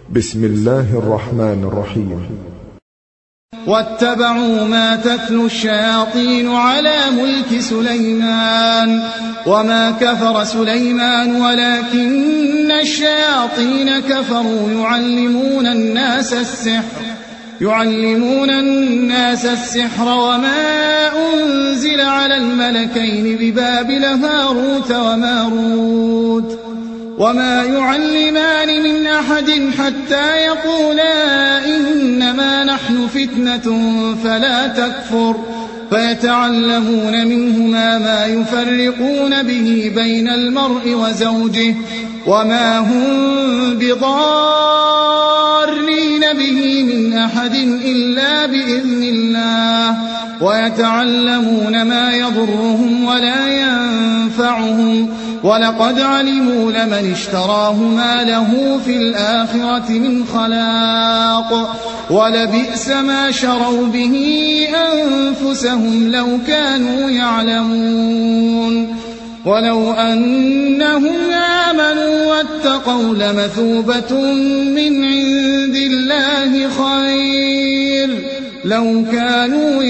بسم الله الرحمن الرحيم. واتبعوا ما تتلو الشياطين على ملك سليمان وما كفر سليمان ولكن الشياطين كفروا يعلمون الناس السحر وما أنزل على الملكين ببابل هاروت وماروت وما يعلمان من أحد حتى يقولا إنما نحن فتنة فلا تكفر فيتعلمون منهما ما يفرقون به بين المرء وزوجه وما هم بضارين به من أحد إلا بإذن الله ويتعلمون ما يضرهم ولا ينفعهم ولقد علموا لمن اشتراه ما له في الآخرة من خلاق ولبئس ما شروا به أنفسهم لو كانوا يعلمون ولو أنهم آمنوا واتقوا لمثوبة من عند الله خير لو كانوا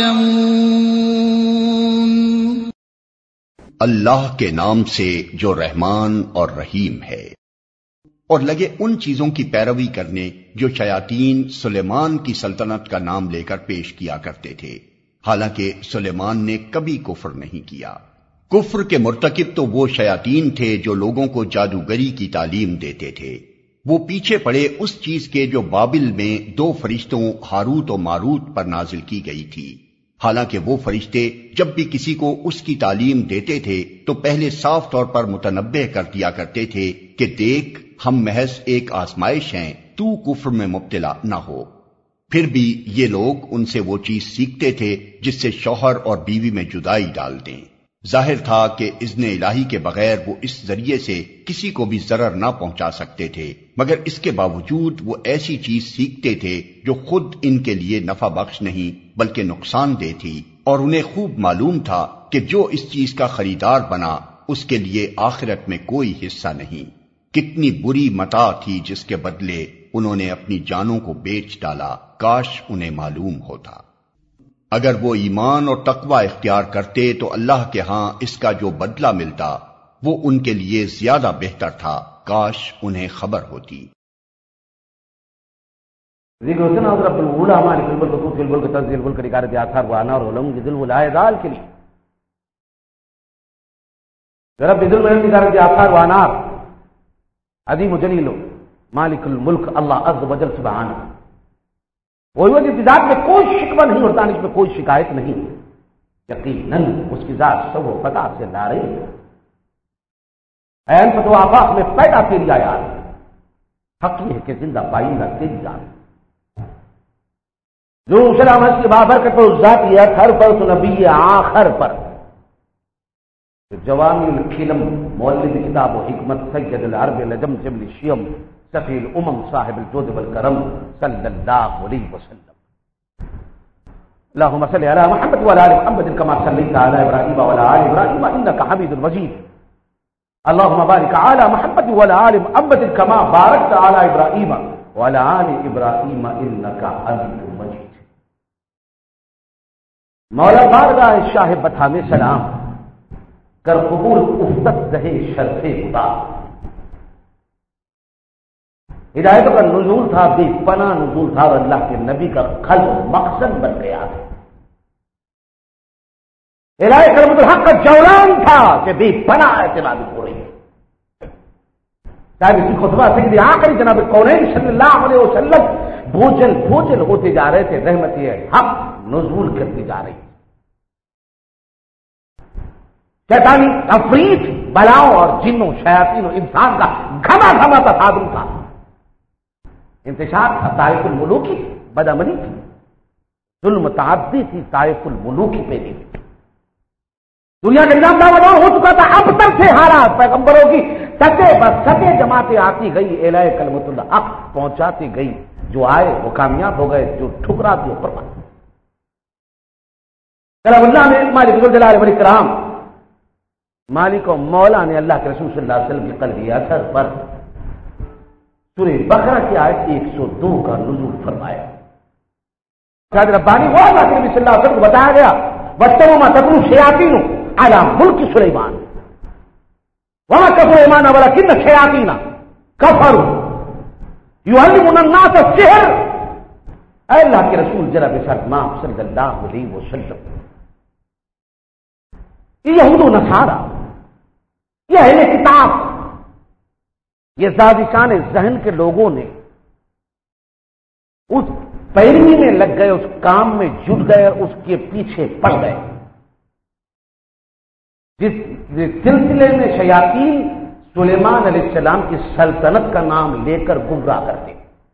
يعلمون. اللہ کے نام سے جو رحمان اور رحیم ہے، اور لگے ان چیزوں کی پیروی کرنے جو شیاطین سلیمان کی سلطنت کا نام لے کر پیش کیا کرتے تھے، حالانکہ سلیمان نے کبھی کفر نہیں کیا۔ کفر کے مرتکب تو وہ شیاطین تھے جو لوگوں کو جادوگری کی تعلیم دیتے تھے۔ وہ پیچھے پڑے اس چیز کے جو بابل میں 2 فرشتوں ہاروت و ماروت پر نازل کی گئی تھی، حالانکہ وہ فرشتے جب بھی کسی کو اس کی تعلیم دیتے تھے تو پہلے صاف طور پر متنبہ کر دیا کرتے تھے کہ دیکھ، ہم محض ایک آزمائش ہیں، تو کفر میں مبتلا نہ ہو۔ پھر بھی یہ لوگ ان سے وہ چیز سیکھتے تھے جس سے شوہر اور بیوی میں جدائی ڈال دیں۔ ظاہر تھا کہ اذن الہی کے بغیر وہ اس ذریعے سے کسی کو بھی ضرر نہ پہنچا سکتے تھے، مگر اس کے باوجود وہ ایسی چیز سیکھتے تھے جو خود ان کے لیے نفع بخش نہیں بلکہ نقصان دہ تھی، اور انہیں خوب معلوم تھا کہ جو اس چیز کا خریدار بنا اس کے لیے آخرت میں کوئی حصہ نہیں۔ کتنی بری متاع تھی جس کے بدلے انہوں نے اپنی جانوں کو بیچ ڈالا، کاش انہیں معلوم ہوتا۔ اگر وہ ایمان اور تقوی اختیار کرتے تو اللہ کے ہاں اس کا جو بدلہ ملتا وہ ان کے لیے زیادہ بہتر تھا، کاش انہیں خبر ہوتی۔ ذکر حسن رب العلا مالک الملک توتی الملک تنزیل الملک رکارت آثار وانا اور علم ذل ولائے ذال کے لیے رب ذل الملک رکارت آثار وانا عظیم جلیل مالک الملک اللہ عز و جل سبحانہ، وہی وجہ ذات میں کوئی شکوہ نہیں اور دانش میں کوئی شکایت نہیں، یقیناً اس کی ذات سب و فضا سے لارے این فتو آفاق میں پیدا تیری آیات، حق یہ ہے کہ زندہ پائندہ تیری ذات جو سلام اس کی بابرکت و ذات یہ ہر پر تو نبی آخر پر جوانی الکلم مولد کتاب و حکمت سید العرب لجم جبل شیم سفی الامم صاحب الجود والکرم صلی اللہ علیہ وسلم۔ اللهم صل علی محمد وعلى آل محمد كما صليت على ابراہیم وعلى آل ابراہیم انك حمید مجید۔ اللهم بارك على محمد وعلى آل محمد كما باركت على ابراہیم وعلى آل ابراہیم انك حمید مجید۔ مولا بارگاہ شاہ بطحہ میں سلام کر قبول افتت رہے شرف خدا۔ ہدایت کا نزول تھا، بے پناہ نزول تھا، اور اللہ کے نبی کا قلب مقصد بن گیا تھا۔ الہی کلمۃ الحق کا جولان تھا کہ بے پناہ اعتماد ہو رہی ہے۔ صاحب اسی خطبہ سیدی آخری جناب کونین صلی اللہ علیہ وسلم بوجھل بوجھل ہوتے جا رہے تھے، رحمت حق نزول کرتی جا رہی، شیطانی افریت بلاؤں اور جنوں شیاطین و انسان کا گھما گھما تصادم تھا، انتشار تھا طائف الملوکی بدعملی تھی، ظلم تعدی تھی طائف الملوکی پہ بھی، دنیا کا نظام دعویٰ ہو چکا تھا، اب تک سے حالات پیغمبروں کی سطح بس سطح جماعتیں آتی گئی، الہ کلمۃ الحق پہنچاتی گئی، جو آئے وہ کامیاب ہو گئے، جو ٹھکرا دیا پرواہ۔ کلام اللہ میں مالک ذوالجلال والاکرام مالک و مولا نے اللہ کے رسول صلی اللہ علیہ وسلم کے قلبی اثر پر سورہ بقرہ کی آیت 102 کا نزول فرمایا. شاید ربانی وہ اللہ کے نبی صلی اللہ علیہ وسلم کو بتایا گیا وَاتَّبَعُوا مَا تَتْلُو الشَّيَاطِينُ عَلَى مُلْكِ سُلَيْمَانَ وَمَا كَفَرَ سُلَيْمَانُ وَلَكِنَّ الشَّيَاطِينَ كَفَرُوا يُعَلِّمُونَ النَّاسَ السِّحْرَ. اے اللہ کے رسول جناب سرمام صلی اللہ علیہ وسلم، یہ یہود و نصارہ، یہ اہل کتاب، یہ زادکان ذہن کے لوگوں نے اس پیروی میں لگ گئے، اس کام میں جٹ گئے اور اس کے پیچھے پڑ گئے جس سلسلے میں شیاطین سلیمان علیہ السلام کی سلطنت کا نام لے کر گمراہ کرتے.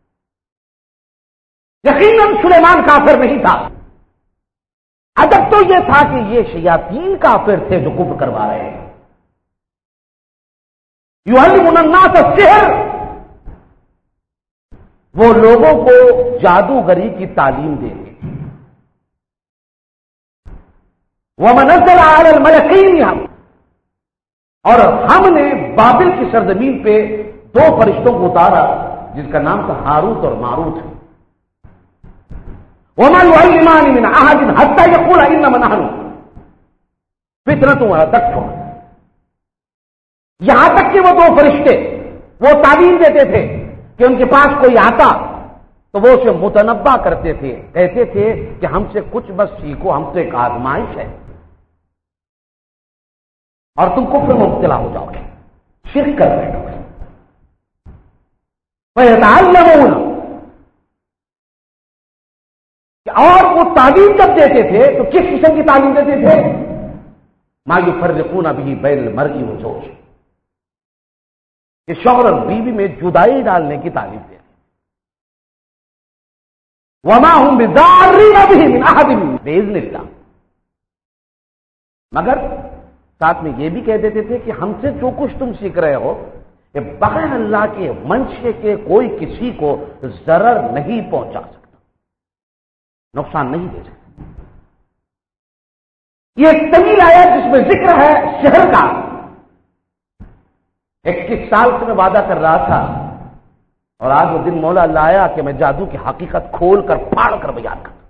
یقیناً سلیمان کافر نہیں تھا، ادب تو یہ تھا کہ یہ شیاطین کافر تھے جو کفر کروا رہے ہیں. یعلمون الناس السحر، وہ لوگوں کو جادوگری کی تعلیم دیں گے. وَمَنَزَّلَ عَلَى الْمَلَكَيْنِ، اور ہم نے بابل کی سرزمین پہ 2 فرشتوں کو اتارا جس کا نام تھا ہاروت اور ماروت. وَمَا يُعَلِّمَانِ مِنْ أَحَدٍ حَتَّى يَقُولَا إِنَّمَا نَحْنُ فِتْنَةٌ وَلَا تَكْفُرْ. یہاں تک کہ وہ 2 فرشتے وہ تعلیم دیتے تھے کہ ان کے پاس کوئی آتا تو وہ اسے متنبع کرتے تھے، کہتے تھے کہ ہم سے کچھ بس سیکھو، ہم تو ایک آزمائش ہے اور تم کفر میں مبتلا ہو جاؤ گے، شرک کر بیٹھو گے. فَيَتَعَلَّمُونَ، اور وہ تعلیم جب دیتے تھے تو کس قسم کی تعلیم دیتے تھے؟ مَا يُفَرِّقُونَ بِهِ بَيْنَ الْمَرْءِ وَزَوْجِهِ، کہ شوہر اور بیوی میں جدائی ڈالنے کی تعلیم دے. وَمَا هُمْ بِضَارِّينَ بِهِ مِنْ أَحَدٍ بِإِذْنِ اللَّهِ، مگر ساتھ میں یہ بھی کہہ دیتے تھے کہ ہم سے جو کچھ تم سیکھ رہے ہو کہ بغیر اللہ کے منشے کے کوئی کسی کو ضرر نہیں پہنچا سکتا، نقصان نہیں دے سکتا. یہ ایک طویل آیت جس میں ذکر ہے شہر کا. 21 سال سے میں وعدہ کر رہا تھا اور آج وہ دن مولا اللہ آیا کہ میں جادو کی حقیقت کھول کر پھاڑ کر بیان کرتا.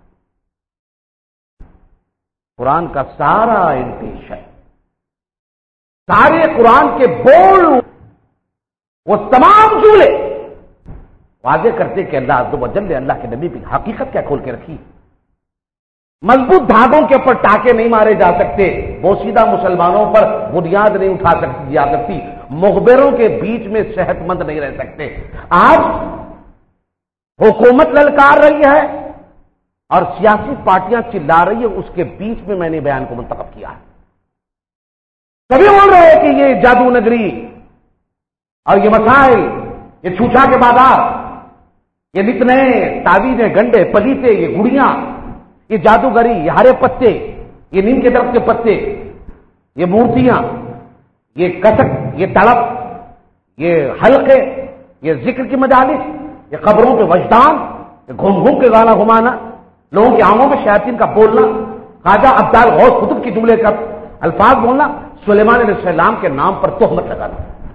قرآن کا سارا انتیش ہے، سارے قرآن کے بول وہ تمام جملے واضح کرتے کہ اللہ عز و جل نے اللہ کے نبی کی حقیقت کیا کھول کے رکھی. مضبوط دھاگوں کے اوپر ٹاکے نہیں مارے جا سکتے، بوسیدہ مسلمانوں پر بنیاد نہیں اٹھا جا سکتی، مخبروں کے بیچ میں صحت مند نہیں رہ سکتے. آج حکومت للکار رہی ہے اور سیاسی پارٹیاں چلا رہی ہے، اس کے بیچ میں میں نے بیان کو منتخب کیا ہے. کبھی بول رہے ہیں کہ یہ جادو نگری اور یہ مسائل، یہ چھوچا کے بازار، یہ نتنے تعویذیں، گنڈے پلیتے، یہ گڑیاں، یہ جادوگری، یہ ہرے پتے، یہ نیم کے درخت کے پتے، یہ مورتیاں، یہ کسک، یہ تڑپ، یہ حلقے، یہ ذکر کی مجالس، یہ قبروں کے وجدان، یہ گھوم گھوم کے گانا گھمانا، لوگوں کی آنکھوں میں شیاطین کا بولنا، خواجہ عبدال غوث قطب کی جملے کا الفاظ بولنا، سلیمان علیہ السلام کے نام پر تہمت لگانا.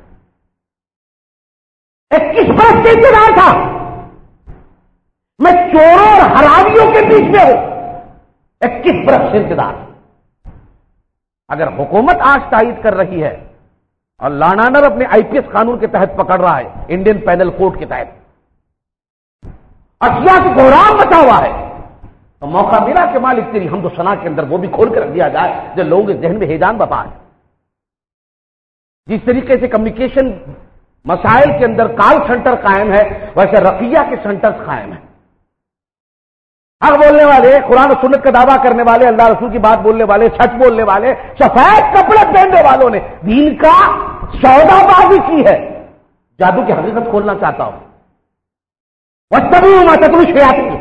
21 برس سے انتظار تھا، میں چوروں اور حرامیوں کے بیچ میں ہوں. 21 برس سے انتظار. اگر حکومت آج تائید کر رہی ہے اور لانانر اپنے IPS قانون کے تحت پکڑ رہا ہے، انڈین پینل کوڈ کے تحت، اشیاء سے بحران مچا ہوا ہے، تو موقع ملا کہ مالک تیری حمد و ثنا کے اندر وہ بھی کھول کر رکھ دیا جائے جو لوگوں کے ذہن میں ہیجان بپا ہے. جس طریقے سے کمیونیکیشن مسائل کے اندر کال سینٹر قائم ہے، ویسے رقیہ کے سینٹرز قائم ہیں. حق بولنے والے، قرآن و سنت کا دعویٰ کرنے والے، اللہ رسول کی بات بولنے والے، سچ بولنے والے، سفید کپڑے پہننے والوں نے دین کا سودا بازی کی ہے. جادو کی حقیقت کھولنا چاہتا ہوں. وَاتَّبِعُوا مَا تَتْلُو الشَّيَاطِينُ،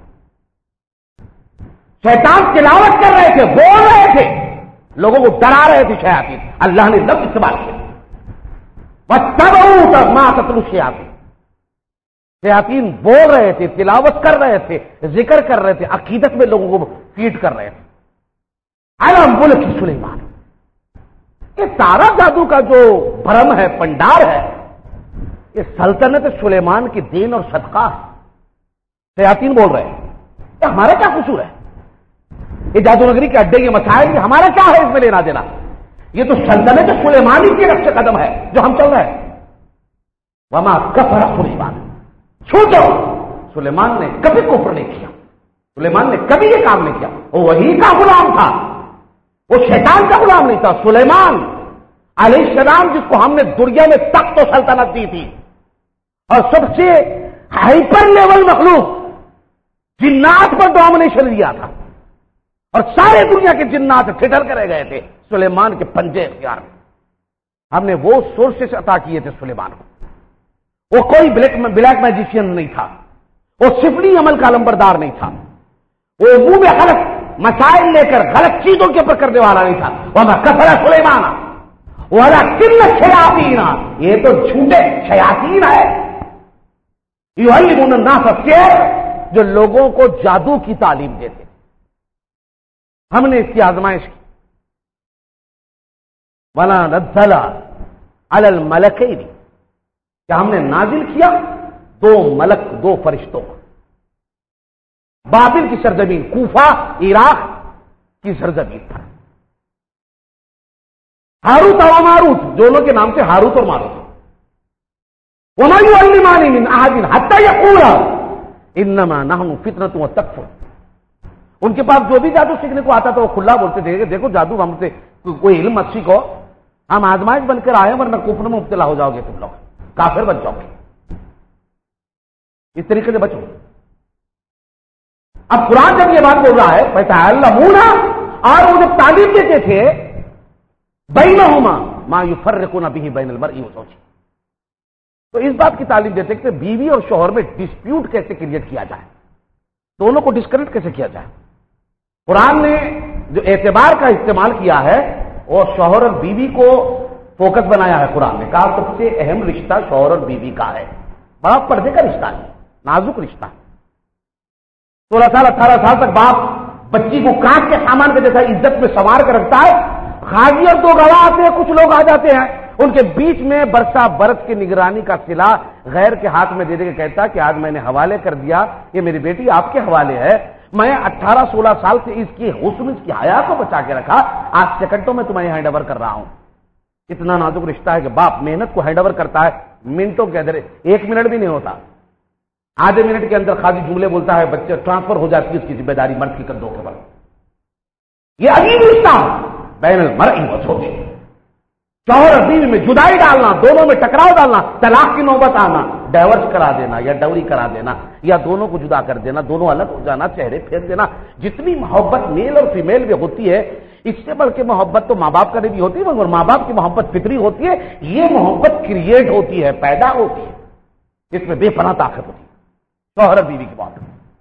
شیطان تلاوت کر رہے تھے، بول رہے تھے، لوگوں کو ڈرا رہے تھے شیاطین. اللہ نے لفظ استعمال کیا، وَاتَّبِعُوا مَا تَتْلُو الشَّيَاطِينُ. شیاطین بول رہے تھے، تلاوت کر رہے تھے، ذکر کر رہے تھے، عقیدت میں لوگوں کو فیڈ کر رہے تھے. عَلَى مُلْكِ سُلَيْمَانَ. یہ سارا جادو کا جو بھرم ہے، پنڈار ہے، یہ سلطنت سلیمان کی دین اور صدقہ ہے. شیاطین بول رہے ہیں کہ ہمارا کیا قصور ہے؟ یہ جادو نگری کے اڈے کے مسائل کی ہمارا کیا ہے اس میں لینا دینا؟ یہ تو سلطنت سلیمانی کی نقش قدم ہے جو ہم چل رہے ہیں. وما کفر سلیمان، چھوٹو سلیمان نے کبھی کفر نہیں کیا، سلیمان نے کبھی یہ کام نہیں کیا. وہ وہی کا غلام تھا، وہ شیطان کا غلام نہیں تھا. سلیمان علیہ السلام جس کو ہم نے دنیا میں تخت و سلطنت دی تھی اور سب سے ہائپر لیول مخلوق جنات پر ڈومینیشن لیا تھا اور سارے دنیا کے جنات ٹھٹر کرے گئے تھے سلیمان کے پنجے اختیار میں. ہم نے وہ سورسز عطا کیے تھے سلیمان کو. وہ کوئی بلیک میجیشین نہیں تھا، وہ سفلی عمل کا لمبردار نہیں تھا، وہ منہ میں غلط مسائل لے کر غلط چیزوں کے اوپر کرنے والا نہیں تھا. وما کفر سلیمان ولکن الشیاطین، یہ تو جھوٹے شیاطین ہے. یعلمون الناس السحر، جو لوگوں کو جادو کی تعلیم دیتے. ہم نے اس کی آزمائش کی. ولا نزل علی الملکین، کہ ہم نے نازل کیا دو ملک، دو فرشتوں کو. بابل کی سرزمین کوفہ عراق کی سرزمین پر ہاروت و ماروت، دونوں کے نام سے ہاروت اور ماروت. وما يعلمان من احد حتى يقولا انما نحن فتنة وتكفر. ان کے پاس جو بھی جادو سیکھنے کو آتا تھا وہ کھلا بولتے تھے کہ دیکھو جادو ہم سے کوئی علم مت سیکھو، ہم آزمائش بن کر آئے ورنہ کفر میں مبتلا ہو جاؤ گے، تم لوگ کافر بن جاؤ گے. اس طریقے سے بچو. اب قرآن جب یہ بات بول رہا ہے فَيَتَعَلَّمُونَ، اور وہ جب تعلیم دیتے تھے بَيْنَهُمَا مَا يُفَرِّقُونَ بِهِ بَيْنَ الْمَرْءِ وَزَوْجِهِ، تو اس بات کی تعلیم دیتے کہ بیوی اور شوہر میں ڈسپیوٹ کیسے کریٹ کیا جائے، دونوں کو ڈسکنیکٹ کیسے کیا جائے. قرآن نے جو اعتبار کا استعمال کیا ہے وہ شوہر اور بیوی کو فوکس بنایا ہے. قرآن نے کہا سب سے اہم رشتہ شوہر اور بیوی کا ہے، بڑا پردے کا رشتہ ہے، نازک رشتہ. 16 سال 18 سال تک باپ بچی کو کانچ کے سامان کے جیسا عزت میں سنوار کر رکھتا ہے. غازی اور دو گواہ آتے ہیں، کچھ لوگ آ جاتے ہیں، ان کے بیچ میں برسا برس کی نگرانی کا سلا غیر کے ہاتھ میں دے دے کے کہتا کہ آج میں نے حوالے کر دیا، یہ میری بیٹی آپ کے حوالے ہے، میں 18-16 سال سے اس کی حسن، اس کی حیا کو بچا کے رکھا، آج سیکنڈوں میں تمہیں ہینڈ اوور کر رہا ہوں. اتنا نازک رشتہ ہے کہ باپ محنت کو ہینڈ اوور کرتا ہے منٹوں کے اندر، 1 منٹ بھی نہیں ہوتا، آدھے منٹ کے اندر خاصی جملے بولتا ہے، بچے ٹرانسفر ہو جاتی ہے اس کی ذمہ داری مرد کی کندھوں کے بل. یہ عجیب رشتہ بین المرء وزوجہ، شوہر اور بیوی میں جدائی ڈالنا، دونوں میں ٹکراؤ ڈالنا، طلاق کی نوبت آنا، ڈائیورس کرا دینا یا ڈوری کرا دینا یا دونوں کو جدا کر دینا، دونوں الگ ہو جانا، چہرے پھیر دینا. جتنی محبت میل اور فیمیل میں ہوتی ہے اس سے بڑھ کے محبت تو ماں باپ کرنے بھی ہوتی ہے، مگر ماں باپ کی محبت فطری ہوتی ہے. یہ محبت کریٹ ہوتی ہے، پیدا ہوتی ہے، اس میں بے پناہ طاقت ہوتی ہے. شوہر اور بیوی کی بات،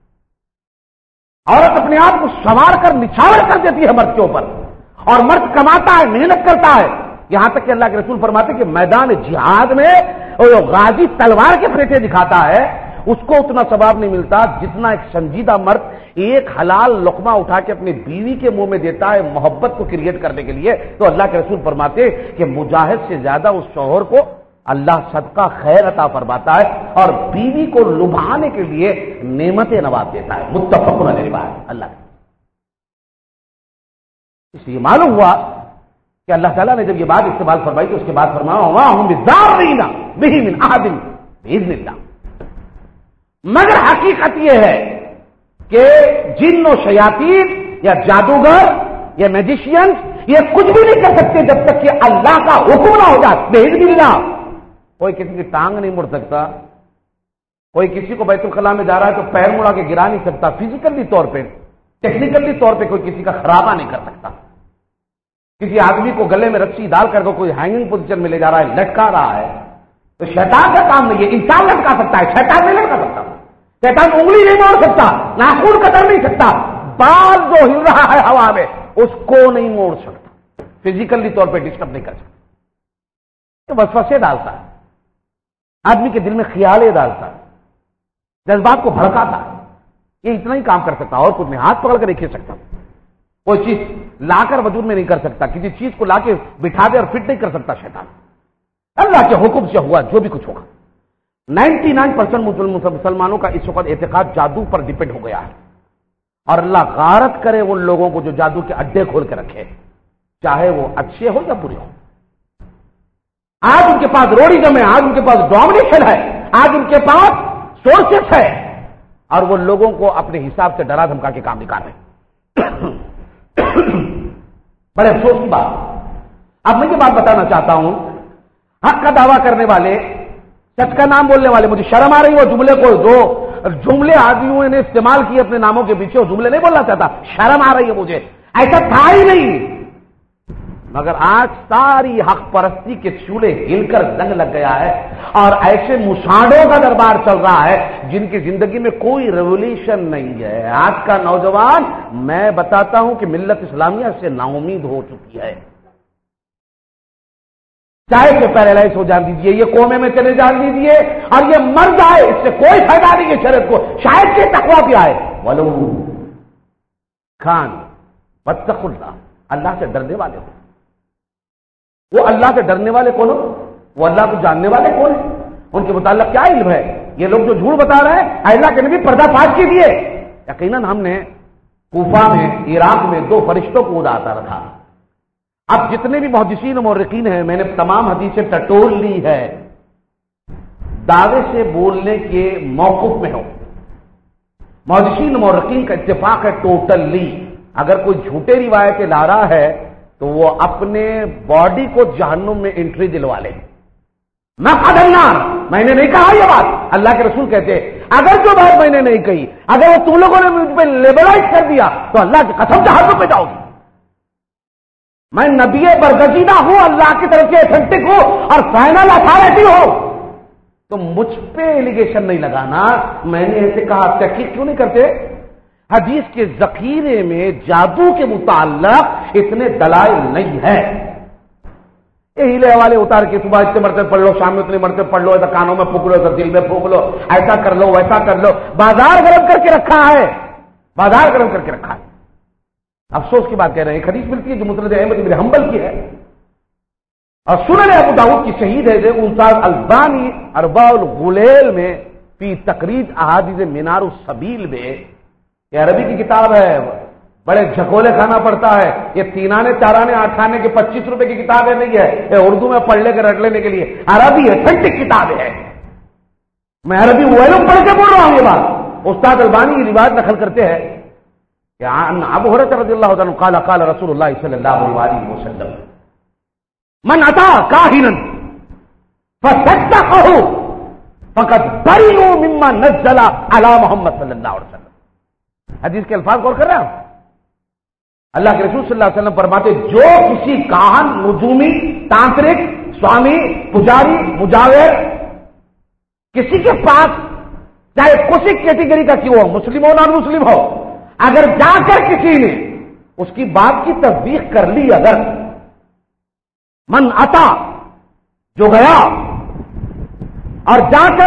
عورت اپنے آپ کو سنوار کر نچھاور کر دیتی ہے مرد کے اوپر، اور مرد کماتا ہے، محنت کرتا ہے، یہاں تک کہ اللہ کے رسول فرماتے ہیں کہ میدان جہاد میں وہ غازی تلوار کے پھریٹے دکھاتا ہے اس کو اتنا ثواب نہیں ملتا جتنا ایک سنجیدہ مرد ایک حلال لقمہ اٹھا کے اپنی بیوی کے منہ میں دیتا ہے محبت کو کریٹ کرنے کے لیے. تو اللہ کے رسول فرماتے ہیں کہ مجاہد سے زیادہ اس شوہر کو اللہ صدقہ خیر عطا فرماتا ہے اور بیوی کو لبھانے کے لیے نعمتیں نواز دیتا ہے. متفق علیہ بات اللہ. اس لیے معلوم ہوا کہ اللہ تعالیٰ نے جب یہ بات استعمال فرمائی تو اس کے بعد فرمایا وَمَا بِضَارِّينَ بِهِ مِنْ أَحَدٍ بِإِذْنِ اللَّهِ. مگر حقیقت یہ ہے کہ جن و شیاطین یا جادوگر یا میجیشینز یہ کچھ بھی نہیں کر سکتے جب تک کہ اللہ کا حکم نہ ہو جائے. بِإِذْنِ اللَّهِ. کوئی کسی کی ٹانگ نہیں مڑ سکتا، کوئی کسی کو بیت الخلاء میں جا رہا ہے تو پیر مڑا کے گرا نہیں سکتا، فزیکلی طور پہ ٹیکنیکلی طور پہ کوئی کسی کا خرابہ نہیں کر سکتا. کسی آدمی کو گلے میں رسی ڈال کر کوئی ہینگنگ پوزیشن میں لے جا رہا ہے، لٹکا رہا ہے، تو شیطان کا کام نہیں ہے. انسان لٹکا سکتا ہے، شیطان نہیں لٹکا سکتا. شیطان انگلی نہیں موڑ سکتا، ناخن قدر نہیں سکتا، بال جو ہل رہا ہے ہوا میں اس کو نہیں موڑ سکتا، فزیکلی طور پہ ڈسٹرب نہیں کر سکتا. تو وسوسے ڈالتا ہے، آدمی کے دل میں خیالیں ڈالتا ہے، جذبات کو بھڑکاتا ہے. یہ اتنا ہی کام کر سکتا اور کچھ نہیں. ہاتھ پکڑ کر نہیں کھینچ سکتا، کوئی چیز لا کر وجود میں نہیں کر سکتا، کسی چیز کو لا کے بٹھا دے اور فٹ نہیں کر سکتا شیطان. اللہ کے حکم سے ہوا جو بھی کچھ ہوگا. 99% مسلمانوں کا اس وقت اعتقاد جادو پر ڈپینڈ ہو گیا ہے، اور اللہ غارت کرے ان لوگوں کو جو جادو کے اڈے کھول کے رکھے، چاہے وہ اچھے ہو یا برے ہو۔ آج ان کے پاس روڈیزم ہے، آج ان کے پاس ڈومینیشن ہے، آج ان کے پاس سورسز ہے، اور وہ لوگوں کو اپنے حساب سے ڈرا دھمکا کے کام نکال رہے ہیں۔ بڑے افسوس کی بات۔ اب میں یہ بات بتانا چاہتا ہوں، حق کا دعویٰ کرنے والے، سچ کا نام بولنے والے، مجھے شرم آ رہی ہے وہ جملے کو، دو جملے آدمیوں نے استعمال کیے اپنے ناموں کے پیچھے، وہ جملے نہیں بولنا چاہتا، شرم آ رہی ہے مجھے، ایسا تھا ہی نہیں۔ مگر آج ساری حق پرستی کے چولہے ہل کر زنگ لگ گیا ہے، اور ایسے مشاہدوں کا دربار چل رہا ہے جن کی زندگی میں کوئی ریولیوشن نہیں ہے۔ آج کا نوجوان، میں بتاتا ہوں کہ ملت اسلامیہ سے نا امید ہو چکی ہے۔ چاہے کہ پیرالائز ہو جان دیجیے، یہ کومے میں چلے جان دیجیے، اور یہ مر جائے، اس سے کوئی فائدہ نہیں ہے شریعت کو، شاید کہ تقویٰ بھی آئے۔ ولو خان واتقوا اللہ، اللہ سے ڈرنے والے ہو۔ وہ اللہ سے ڈرنے والے کون ہو؟ وہ اللہ کو جاننے والے کون ہیں؟ ان کے متعلق کیا علم ہے؟ یہ لوگ جو جھوٹ بتا رہے ہیں، اللہ کے نبی پردہ فاش کیجیے۔ یقیناً ہم نے کوفہ میں، عراق میں 2 فرشتوں کو اڑاتا رکھا۔ اب جتنے بھی محدثین و مورخین ہیں، میں نے تمام حدیثیں ٹٹول لی ہے، دعوے سے بولنے کے موقف میں ہو۔ محدثین و مورخین کا اتفاق ہے ٹوٹلی، اگر کوئی جھوٹے روایتیں لا رہا ہے تو وہ اپنے باڈی کو جہنم میں انٹری دلوا لے۔ میں نے نہیں کہا یہ بات، اللہ کے رسول کہتے ہیں، اگر جو بات میں نے نہیں کہی، اگر وہ تم لوگوں نے مجھ پہ لیبلائز کر دیا تو اللہ کی قسم جہنم پہ جاؤ گی۔ میں نبی برگزیدہ ہوں، اللہ کی طرف سے ایتھنٹک ہوں اور فائنل اتھارٹی ہوں، تو مجھ پہ ایلیگیشن نہیں لگانا۔ میں نے ایسے کہا، تحقیق کیوں نہیں کرتے؟ حدیث کے ذخیرے میں جادو کے متعلق اتنے دلائل نہیں ہے۔ یہ ہیلے والے اتار کے صبح اتنے مرتبہ پڑھ لو، شام میں اتنے مرتبہ پڑھ لو، ادھر کانوں میں پھونک لو، ادھر دل میں پھونک لو، ایسا کر لو ویسا کر لو، بازار گرم کر کے رکھا ہے، بازار گرم کر کے رکھا ہے۔ افسوس کی بات کہہ رہے ہیں، حدیث ملتی ہے جو مسند احمد بن حنبل کی ہے، اور سنن ابو داؤد کی صحیح ہے، استاد البانی ارباء الغلیل میں فی تقرید احادیث منار السبیل میں، یہ عربی کی کتاب ہے، بڑے جھکولے کھانا پڑتا ہے، یہ تینانے چارانے آٹھانے کے 25 روپے کی کتاب ہے، نہیں ہے یہ اردو میں پڑھ لے کے رٹ لینے کے لیے، عربی ایتھنٹک کتاب ہے۔ میں عربی ویلوم پڑھ کے بول رہا ہوں یہ بات۔ استاد البانی یہ روایت نقل کرتے ہیں کہ ابو ہریرہ رضی اللہ عنہ قال قال رسول اللہ صلی اللہ علیہ وسلم من اتا کاہنا فصدقه فقد بریء مما نزل علی محمد صلی اللہ علیہ وسلم۔ حدیث کے الفاظ غور کر رہے ہیں اللہ کے رسول صلی اللہ علیہ وسلم فرماتے، جو کسی کاہن، نجومی، تانترک، سوامی، پجاری، مجاور، کسی کے پاس چاہے کسی کیٹیگری کا کیوں ہو، مسلم ہو نان مسلم ہو، اگر جا کر کسی نے اس کی بات کی تصدیق کر لی، اگر من اتا جو گیا اور جا کر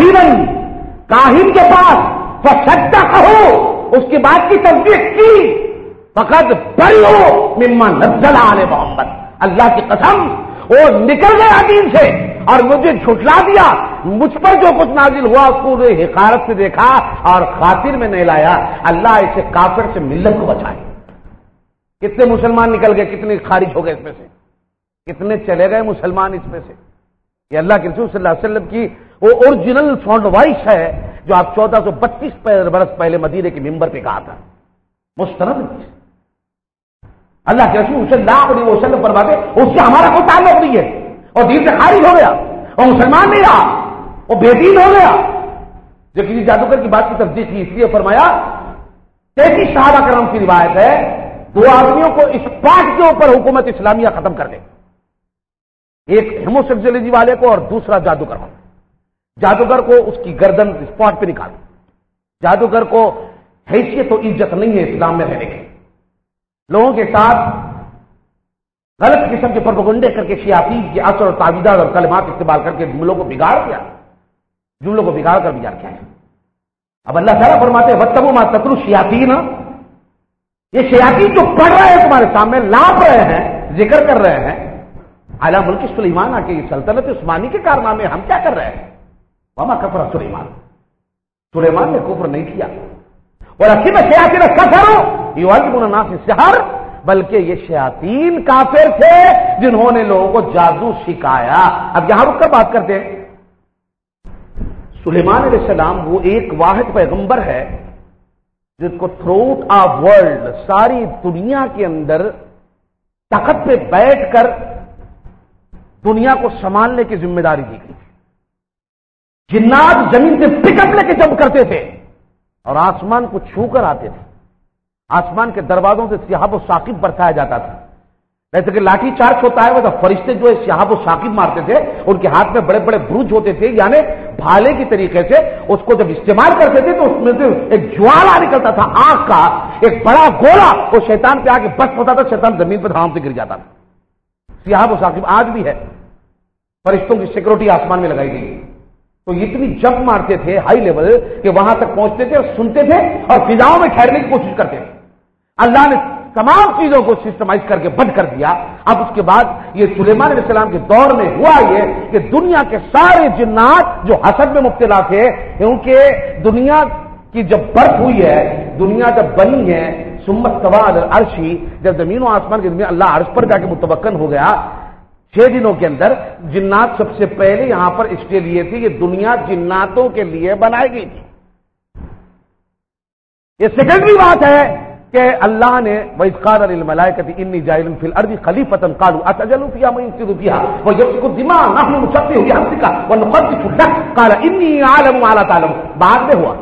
کاہن کے پاس فصدقہ اس کی بات کی تصدیق کی، فقد بریء مما نزل علی محمد، اللہ کی قسم وہ نکل گیا دین سے اور مجھے جھٹلا دیا، مجھ پر جو کچھ نازل ہوا اس کو حقارت سے دیکھا اور خاطر میں نہیں لایا۔ اللہ اسے کافر سے ملت کو بچائے۔ کتنے مسلمان نکل گئے، کتنے خارج ہو گئے اس میں سے، کتنے چلے گئے مسلمان اس میں سے۔ یہ اللہ کے رسول صلی اللہ علیہ وسلم کی وہ اوریجنل ساؤنڈ وائس ہے جو آپ 1432 برس پہلے مدینے کے ممبر پہ کہا تھا، مستند۔ اللہ کے رسول صلی اللہ علیہ وسلم فرماتے اس سے ہمارا کوئی تعلق نہیں ہے، اور دین سے خارج ہو گیا، اور مسلمان نہیں رہا، وہ بے دین ہو گیا۔ جو کسی جادوگر کی بات کی تصدیق کی، اس لیے فرمایا 33 صحابہ کرام کی روایت ہے، 2 آدمیوں کو اس بات کے اوپر حکومت اسلامیہ ختم کر دے، ایک ہیموسیکسولیٹی والے کو اور دوسرا جادوگر کو۔ جادوگر کو اس کی گردن اسپاٹ پہ نکال، جادوگر کو حیثیت و عزت نہیں ہے اسلام میں رہنے کی، لوگوں کے ساتھ غلط قسم کے پروپیگنڈے کر کے شیاطین کے اثر اور تعویذات اور کلمات استعمال کر کے جملوں کو بگاڑ دیا، جملوں کو بگاڑ کر بگاڑ کیا ہے۔ اب اللہ تعالیٰ فرماتے ہیں وَاتَّبُوا مَا تَتْلُو الشَّيَاطِينُ، یہ شیاطین جو پڑھ رہے ہیں تمہارے سامنے، لاپ رہے ہیں، ذکر کر رہے ہیں علی ملک سلیمان، کہ یہ سلطنت عثمانی کے کارنامے ہم کیا کر رہے ہیں، وما کفر سلیمان نے کفر نہیں کیا، ولکن الشیاطین کفروا یعلمون الناس السحر، بلکہ یہ شیاطین کافر تھے جنہوں نے لوگوں کو جادو سکھایا۔ اب یہاں رک کر بات کرتے ہیں، سلیمان علیہ السلام وہ ایک واحد پیغمبر ہے جس کو تھروٹ آف ورلڈ، ساری دنیا کے اندر تخت پہ بیٹھ کر دنیا کو سنبھالنے کی ذمہ داری دی گئی۔ جنات زمین سے پک اپ لے کے جمپ کرتے تھے اور آسمان کو چھو کر آتے تھے، آسمان کے دروازوں سے سحاب و ثاقب برسایا جاتا تھا، جیسے کہ لاٹھی چارج ہوتا ہے ویسا فرشتے جو ہے سحاب و ثاقب مارتے تھے، ان کے ہاتھ میں بڑے بڑے بروج ہوتے تھے، یعنی بھالے کی طریقے سے اس کو جب استعمال کرتے تھے تو اس میں سے ایک جوالا نکلتا تھا آگ کا، ایک بڑا گولا، وہ شیطان پہ آ کے بس ہوتا تھا، شیطان زمین پہ دھام سے گر جاتا تھا۔ سحاب و ثاقب آج بھی ہے، فرشتوں کی سیکورٹی آسمان میں لگائی گئی، تو اتنی جمپ مارتے تھے ہائی لیول کہ وہاں تک پہنچتے تھے اور سنتے تھے اور فضاؤں میں ٹھہرنے کی کوشش کرتے تھے۔ اللہ نے تمام چیزوں کو سسٹمائز کر کے بند کر دیا۔ اب اس کے بعد یہ سلیمان علیہ السلام کے دور میں ہوا یہ کہ دنیا کے سارے جنات جو حسد میں مبتلا تھے، کیونکہ دنیا کی جب برف ہوئی ہے، دنیا جب بنی ہے، ثم استوى علی العرش، جب زمین و آسمان کے درمیان اللہ عرش پر جا کے متمکن ہو گیا، 6 دنوں کے اندر جنات سب سے پہلے یہاں پر اسٹے لیے تھے۔ یہ دنیا جناتوں کے لیے بنائی گئی تھی۔ یہ سیکنڈری بات ہے کہ اللہ نے وَإِذْ قَالَ لِلْمَلَائِكَةِ إِنِّي جَاعِلٌ فِي الْأَرْضِ خَلِيفَةً قَالُوا أَتَجْعَلُ فِيهَا مَن يُفْسِدُ فِيهَا وَيَسْفِكُ الدِّمَاءَ نَحْنُ نُسَبِّحُ بِحَمْدِكَ وَنُقَدِّسُ لَكَ قَالَ إِنِّي أَعْلَمُ مَا لَا تَعْلَمُونَ۔ بعد میں ہوا،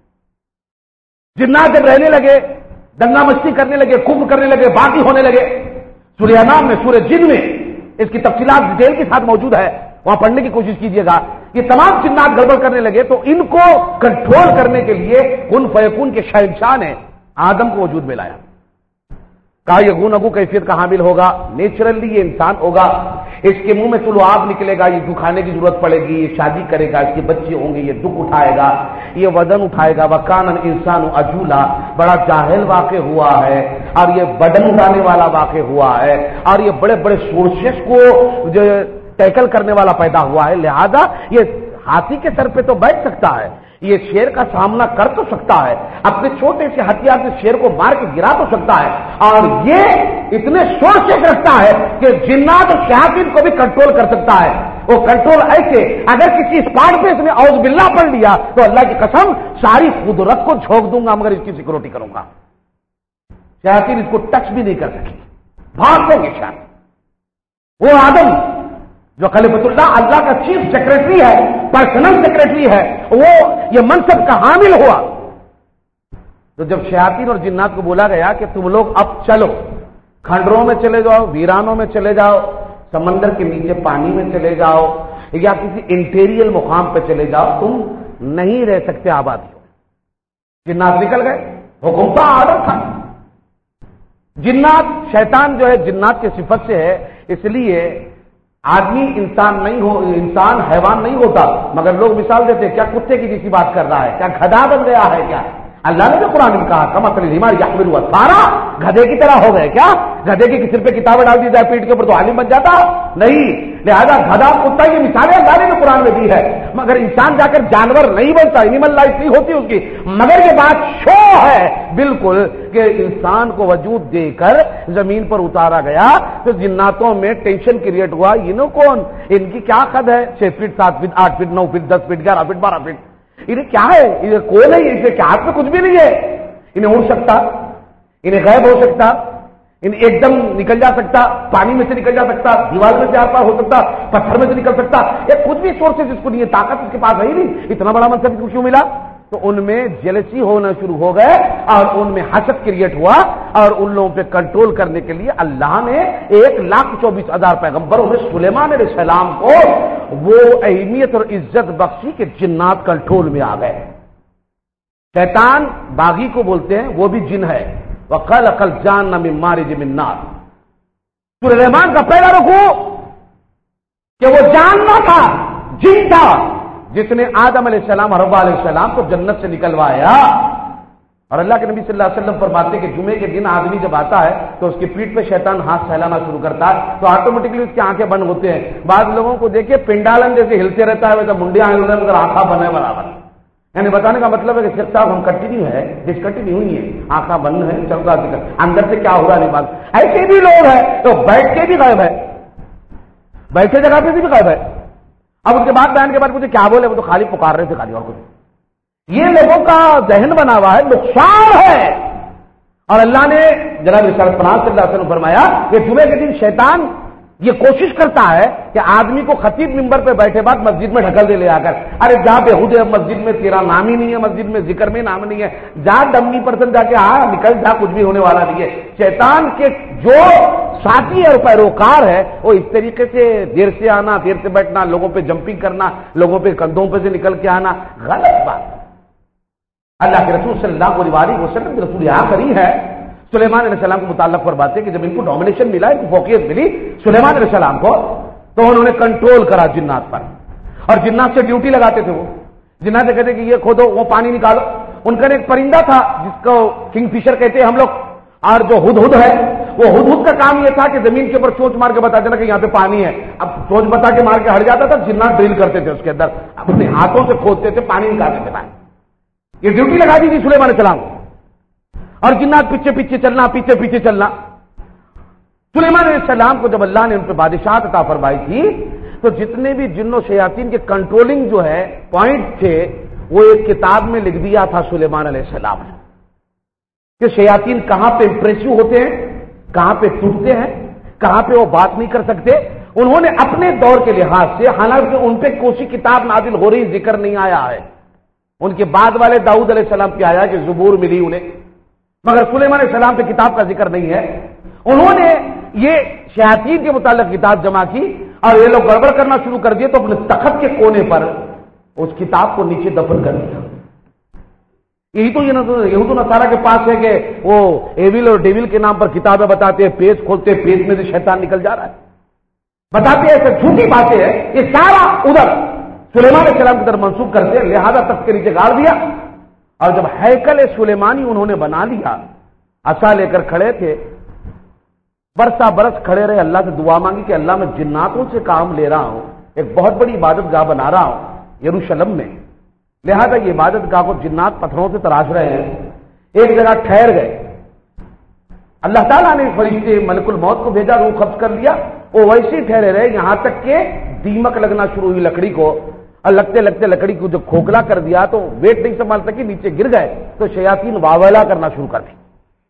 جنات جب رہنے لگے، دنگا مستی کرنے لگے، کفر کرنے لگے، باغی ہونے لگے، سورہ انعام میں، سورہ جن میں اس کی تفصیلات ڈیٹیل کے ساتھ موجود ہے، وہاں پڑھنے کی کوشش کیجیے گا۔ یہ تمام جنات گڑبڑ کرنے لگے تو ان کو کنٹرول کرنے کے لیے کن فیکون کے شہنشاہ نے آدم کو وجود میں لایا، کہا یہ گون اگو کیفیت کا حامل ہوگا، نیچرلی یہ انسان ہوگا، اس کے منہ میں تو لعاب نکلے گا، یہ دکھانے کی ضرورت پڑے گی، یہ شادی کرے گا، اس کے بچے ہوں گے، یہ دکھ اٹھائے گا، یہ وزن اٹھائے گا، وکان الانسان عجولا، بڑا جاہل واقع ہوا ہے، اور یہ بدن اٹھانے والا واقع ہوا ہے، اور یہ بڑے بڑے سورسز کو جو ٹیکل کرنے والا پیدا ہوا ہے، لہذا یہ ہاتھی کے سر پہ تو بیٹھ سکتا ہے، یہ شیر کا سامنا کر تو سکتا ہے، اپنے چھوٹے سے ہتھیار سے شیر کو مار کے گرا تو سکتا ہے، اور یہ اتنے سورسز رکھتا ہے کہ جنات اور شیاطین کو بھی کنٹرول کر سکتا ہے۔ وہ کنٹرول ایسے، اگر کسی اسپاٹ پہ اس نے اعوذ باللہ پڑھ لیا تو اللہ کی قسم ساری قدرت کو جھونک دوں گا مگر اس کی سیکورٹی کروں گا، شیاطین اس کو ٹچ بھی نہیں کر سکے، بھاگ دیں گے شیاطین۔ وہ آدم جو خلیفۃ اللہ کا چیف سیکرٹری ہے، پرسنل سیکرٹری ہے، وہ یہ منصب کا حامل ہوا، تو جب شیاطین اور جنات کو بولا گیا کہ تم لوگ اب چلو، کھنڈروں میں چلے جاؤ، ویرانوں میں چلے جاؤ، سمندر کے نیچے پانی میں چلے جاؤ، یا کسی انٹیریل مقام پہ چلے جاؤ، تم نہیں رہ سکتے آبادی ہو۔ جنات نکل گئے، حکم کا آرڈر تھا۔ جنات، شیطان جو ہے جنات کی صفت سے ہے، اس لیے آدمی انسان نہیں ہو، انسان حیوان نہیں ہوتا، مگر لوگ مثال دیتے کیا کتے کی جیسی بات کر رہا ہے، کیا گدھا بن گیا ہے کیا؟ اللہ نے جو قرآن میں کہا کمثل الحمار یحمل اسفارا، گدھے کی طرح ہو گئے کیا؟ گدھے کے سر پہ کتابیں ڈال دی جائے پیٹ کے اوپر تو عالم بن جاتا نہیں، لہذا گدھا کتا یہ مثالیں اللہ نے جو قرآن میں دی ہے، مگر انسان جا کر جانور نہیں بنتا، اینیمل لائف نہیں ہوتی اس کی، مگر یہ بات شو ہے بالکل کہ انسان کو وجود دے کر زمین پر اتارا گیا تو جناتوں میں ٹینشن کریٹ ہوا، انہوں کون، ان کی کیا قد ہے، 6 feet 7 feet 8 feet 9 feet 10 feet 11 feet 12 feet, انہیں کیا ہے، یہ کون ہے، اسے کیا ہاتھ میں کچھ بھی نہیں ہے، انہیں اڑ سکتا، انہیں غائب ہو سکتا، انہیں ایک دم نکل جا سکتا، پانی میں سے نکل جا سکتا، دیوار میں سے آر پار ہو سکتا، پتھر میں سے نکل سکتا، یہ کچھ بھی سورسز اس کو نہیں ہے، طاقت اس کے پاس ہے ہی نہیں، اتنا بڑا منصب اس کو کیوں ملا؟ تو ان میں جیلسی ہونا شروع ہو گئے اور ان میں حسد کریٹ ہوا، اور ان لوگوں پہ کنٹرول کرنے کے لیے اللہ نے 1,24,000 پیغمبروں میں سلیمان علیہ السلام کو وہ اہمیت اور عزت بخشی کہ جنات کنٹرول میں آ گئے۔ شیطان باغی کو بولتے ہیں، وہ بھی جن ہے، وَخَلَقَ الْجَانَّ مِن مَارِجٍ مِن نَارٍ۔ سورہ رحمان کا پہلا رکوع کہ وہ جاننا تھا، جن تھا، جس نے آدم علیہ السلام اور حوا علیہ السلام کو جنت سے نکلوایا، اور اللہ کے نبی صلی اللہ علیہ وسلم فرماتے ہیں کہ جمعے کے دن آدمی جب آتا ہے تو اس کی پیٹھ پہ شیطان ہاتھ پھیلانا شروع کرتا ہے تو آٹومیٹکلی اس کی آنکھیں بند ہوتے ہیں. بعض لوگوں کو دیکھیے پنڈالن جیسے ہلتے رہتا ہے ویسے منڈیاں ہل رہے مگر آنکھیں بند ہے برابر. یعنی بتانے کا مطلب ہے کہ شیخ صاحب ہم کنٹینیو ہے ڈسکنٹینیو ہوئی ہے, آنکھیں بند ہے, چل رہا ذکر, اندر سے کیا ہو رہا نہیں بات. ایسے بھی لوگ ہیں تو بیٹھ کے بھی غائب ہے, بیٹھے جگہ پہ بھی غائب ہے. اب اس کے بعد بیان کے بعد مجھے کیا بولے, وہ تو خالی پکار رہے تھے خالی, اور کچھ. یہ لوگوں کا ذہن بنا ہوا ہے, نقصان ہے. اور اللہ نے جناب رسالت پناہ صلی اللہ علیہ وسلم فرمایا کہ جمعے کے دن شیطان یہ کوشش کرتا ہے کہ آدمی کو خطیب ممبر پہ بیٹھے بعد مسجد میں ڈھکل دے لے آ کر, ارے جا بےہود ہے مسجد میں, تیرا نام ہی نہیں ہے مسجد میں, ذکر میں نام نہیں ہے, جا ڈمی پرسن جا کے نکل جا, کچھ بھی ہونے والا نہیں ہے. شیطان کے جو ساتھی اور پیروکار ہے وہ اس طریقے سے دیر سے آنا, دیر سے بیٹھنا, لوگوں پہ جمپنگ کرنا, لوگوں پہ کندھوں پہ سے نکل کے آنا, غلط بات. اللہ کے رسول صلی اللہ علیہ وسلم رسول آخری ہے. سلیمان علیہ السلام کو متعلق فرماتے ہیں کہ جب ان کو ڈومینیشن ملا, ان کو فوقیت ملی سلیمان علیہ السلام کو, تو انہوں نے کنٹرول کرا جنات پر, اور جنات سے ڈیوٹی لگاتے تھے. وہ جنات سے کہتے کہ یہ کھودو, وہ پانی نکالو. ان کا ایک پرندہ تھا جس کو کنگ فشر کہتے ہیں ہم لوگ, اور جو ہدہد ہے وہ ہدہد کا کام یہ تھا کہ زمین کے اوپر چونچ مار کے بتا دینا کہ یہاں پہ پانی ہے. اب چونچ بتا کے مار کے ہٹ جاتا تھا, جنات ڈرل کرتے تھے اس کے اندر, اپنے ہاتھوں سے کھودتے تھے, پانی نکالتے تھے. یہ ڈیوٹی لگا دی تھی سلیمان علیہ السلام کو, اور جنات پیچھے پیچھے چلنا, پیچھے پیچھے چلنا. سلیمان علیہ السلام کو جب اللہ نے ان پہ بادشاہت عطا فرمائی تھی تو جتنے بھی جن و شیاطین کے کنٹرولنگ جو ہے پوائنٹ تھے وہ ایک کتاب میں لکھ دیا تھا سلیمان علیہ السلام نے, کہ شیاطین کہاں پہ امپریسو ہوتے ہیں, کہاں پہ ٹوٹتے ہیں, کہاں پہ وہ بات نہیں کر سکتے. انہوں نے اپنے دور کے لحاظ سے, حالانکہ ان پہ کوئی کتاب نازل ہو رہی ذکر نہیں آیا ہے, ان کے بعد والے داؤد علیہ السلام کی آیا کہ زبور ملی انہیں, مگر سلیمان علیہ السلام پہ کتاب کا ذکر نہیں ہے. انہوں نے یہ شیاطین کے متعلق کتاب جمع کی اور یہ لوگ گڑبڑ کرنا شروع کر دیے تو اپنے تخت کے کونے پر اس کتاب کو نیچے دفن کر دیا. یہی تو یہود و نصارہ کے پاس ہے کہ وہ ایویل اور ڈیویل کے نام پر کتابیں بتاتے ہیں, پیج کھولتے, پیج میں سے شیطان نکل جا رہا ہے, بتاتے ہیں. ایسے جھوٹی باتیں ہیں, یہ سارا ادھر سلیمان علیہ السلام کی طرف منسوخ کرتے ہیں, لہذا تخت کے نیچے گاڑ دیا. اور جب ہیکل سلیمانی انہوں نے بنا لیا, عصا لے کر کھڑے تھے, برسا برس کھڑے رہے, اللہ سے دعا مانگی کہ اللہ میں جناتوں سے کام لے رہا ہوں, ایک بہت بڑی عبادت گاہ بنا رہا ہوں یروشلم میں, لہذا یہ عبادت گاہ کو جنات پتھروں سے تراش رہے ہیں. ایک جگہ ٹھہر گئے, اللہ تعالیٰ نے فرشتے ملک الموت کو بھیجا, روح قبض کر لیا. وہ ویسے ہی ٹھہرے رہے یہاں تک کہ دیمک لگنا شروع ہوئی لکڑی کو, اور لگتے لگتے لکڑی کو جب کھوکھلا کر دیا تو ویٹ نہیں سنبھال سکی, نیچے گر گئے. تو شیاطین واویلا کرنا شروع کر دی.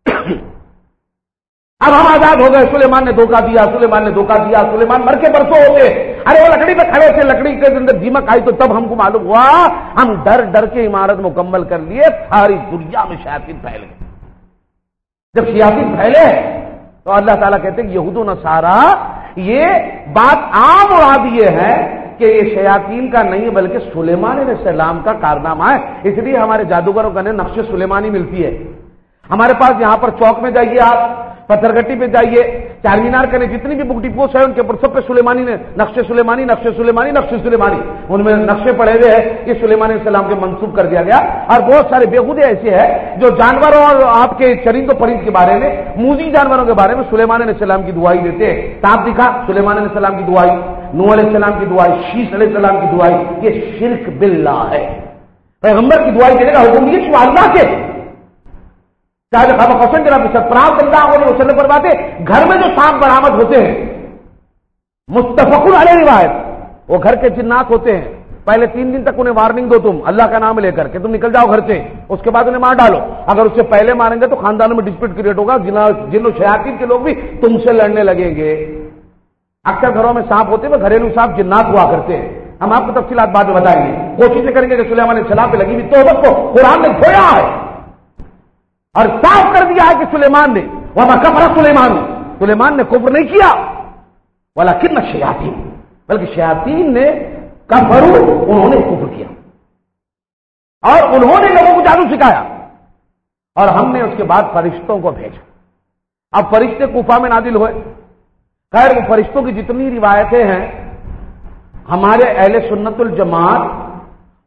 اب ہم آزاد ہو گئے, سلیمان نے دھوکہ دیا, سلیمان نے دھوکہ دیا, سلیمان مر کے برسوں ہو گئے. ارے وہ لکڑی پہ کھڑے تھے, لکڑی کے اندر دیمک آئی تو تب ہم کو معلوم ہوا, ہم ڈر ڈر کے عمارت مکمل کر لیے. ساری دنیا میں شیاطین پھیل گئے. جب شیاطین پھیلے تو اللہ تعالیٰ کہتے ہیں کہ یہود و نصارہ یہ بات عام اڑا دیے ہیں کہ یہ شیاطین کا نہیں بلکہ سلیمان علیہ السلام کا کارنامہ ہے. اس لیے ہمارے جادوگروں کا نقش سلیمانی ملتی ہے. ہمارے پاس یہاں پر چوک میں جائیے, آپ پتھر گٹی پہ جائیے, چار مینار کے جتنی بھی بک ڈپوس ہے ان کے اوپر سب پہ سلیمانی نے نقش سلیمانی, نقش سلیمانی, نقش سلیمانی, ان میں نقشے پڑے ہوئے ہیں. یہ سلیمان علیہ السلام کے منسوب کر دیا گیا. اور بہت سارے بےخودے ایسے ہیں جو جانوروں اور آپ کے چرند و پرند کے بارے میں, موذی جانوروں کے بارے میں سلیمان علیہ السلام کی دعائی دیتے ہیں. سانپ دکھا, سلیمان علیہ السلام کی دعائی, نوح علیہ السلام کی دعائی, شیش علیہ السلام کی دعائی. یہ شرک باللہ ہے. پیغمبر کی دعائی دینے کا حکم یہ کہ اللہ کے چاہے خبر حسن جناب سرفراز اللہ علیہ وسلم فرماتے گھر میں جو سانپ برآمد ہوتے ہیں, متفق علیہ روایت, وہ گھر کے جنات ہوتے ہیں. پہلے 3 دن تک انہیں وارننگ دو تم اللہ کا نام لے کر کہ تم نکل جاؤ گھر سے, اس کے بعد انہیں مار ڈالو. اگر اس سے پہلے ماریں گے تو خاندانوں میں ڈسپیوٹ کریٹ ہوگا, جن و شیاطین کے لوگ بھی تم سے لڑنے لگیں گے. اکثر گھروں میں سانپ ہوتے ہیں, وہ گھریلو سانپ جنات ہوا کرتے ہیں. ہم آپ کو تفصیلات بعد میں بتائیں گے. کوشش کریں گے کہ سلیمان علیہ السلام پہ لگی ہوئی توبت کو قرآن نے دھویا ہے اور صاف کر دیا ہے کہ سلیمان نے وما کفر سلیمان نے کفر نہیں کیا, ولکن الشیاطین, بلکہ شیاطین نے کفروا, انہوں نے کفر کیا اور انہوں نے لوگوں کو جادو سکھایا. اور ہم نے اس کے بعد فرشتوں کو بھیجا. اب فرشتے کوفہ میں نازل ہوئے. خیر وہ فرشتوں کی جتنی روایتیں ہیں, ہمارے اہل سنت الجماعت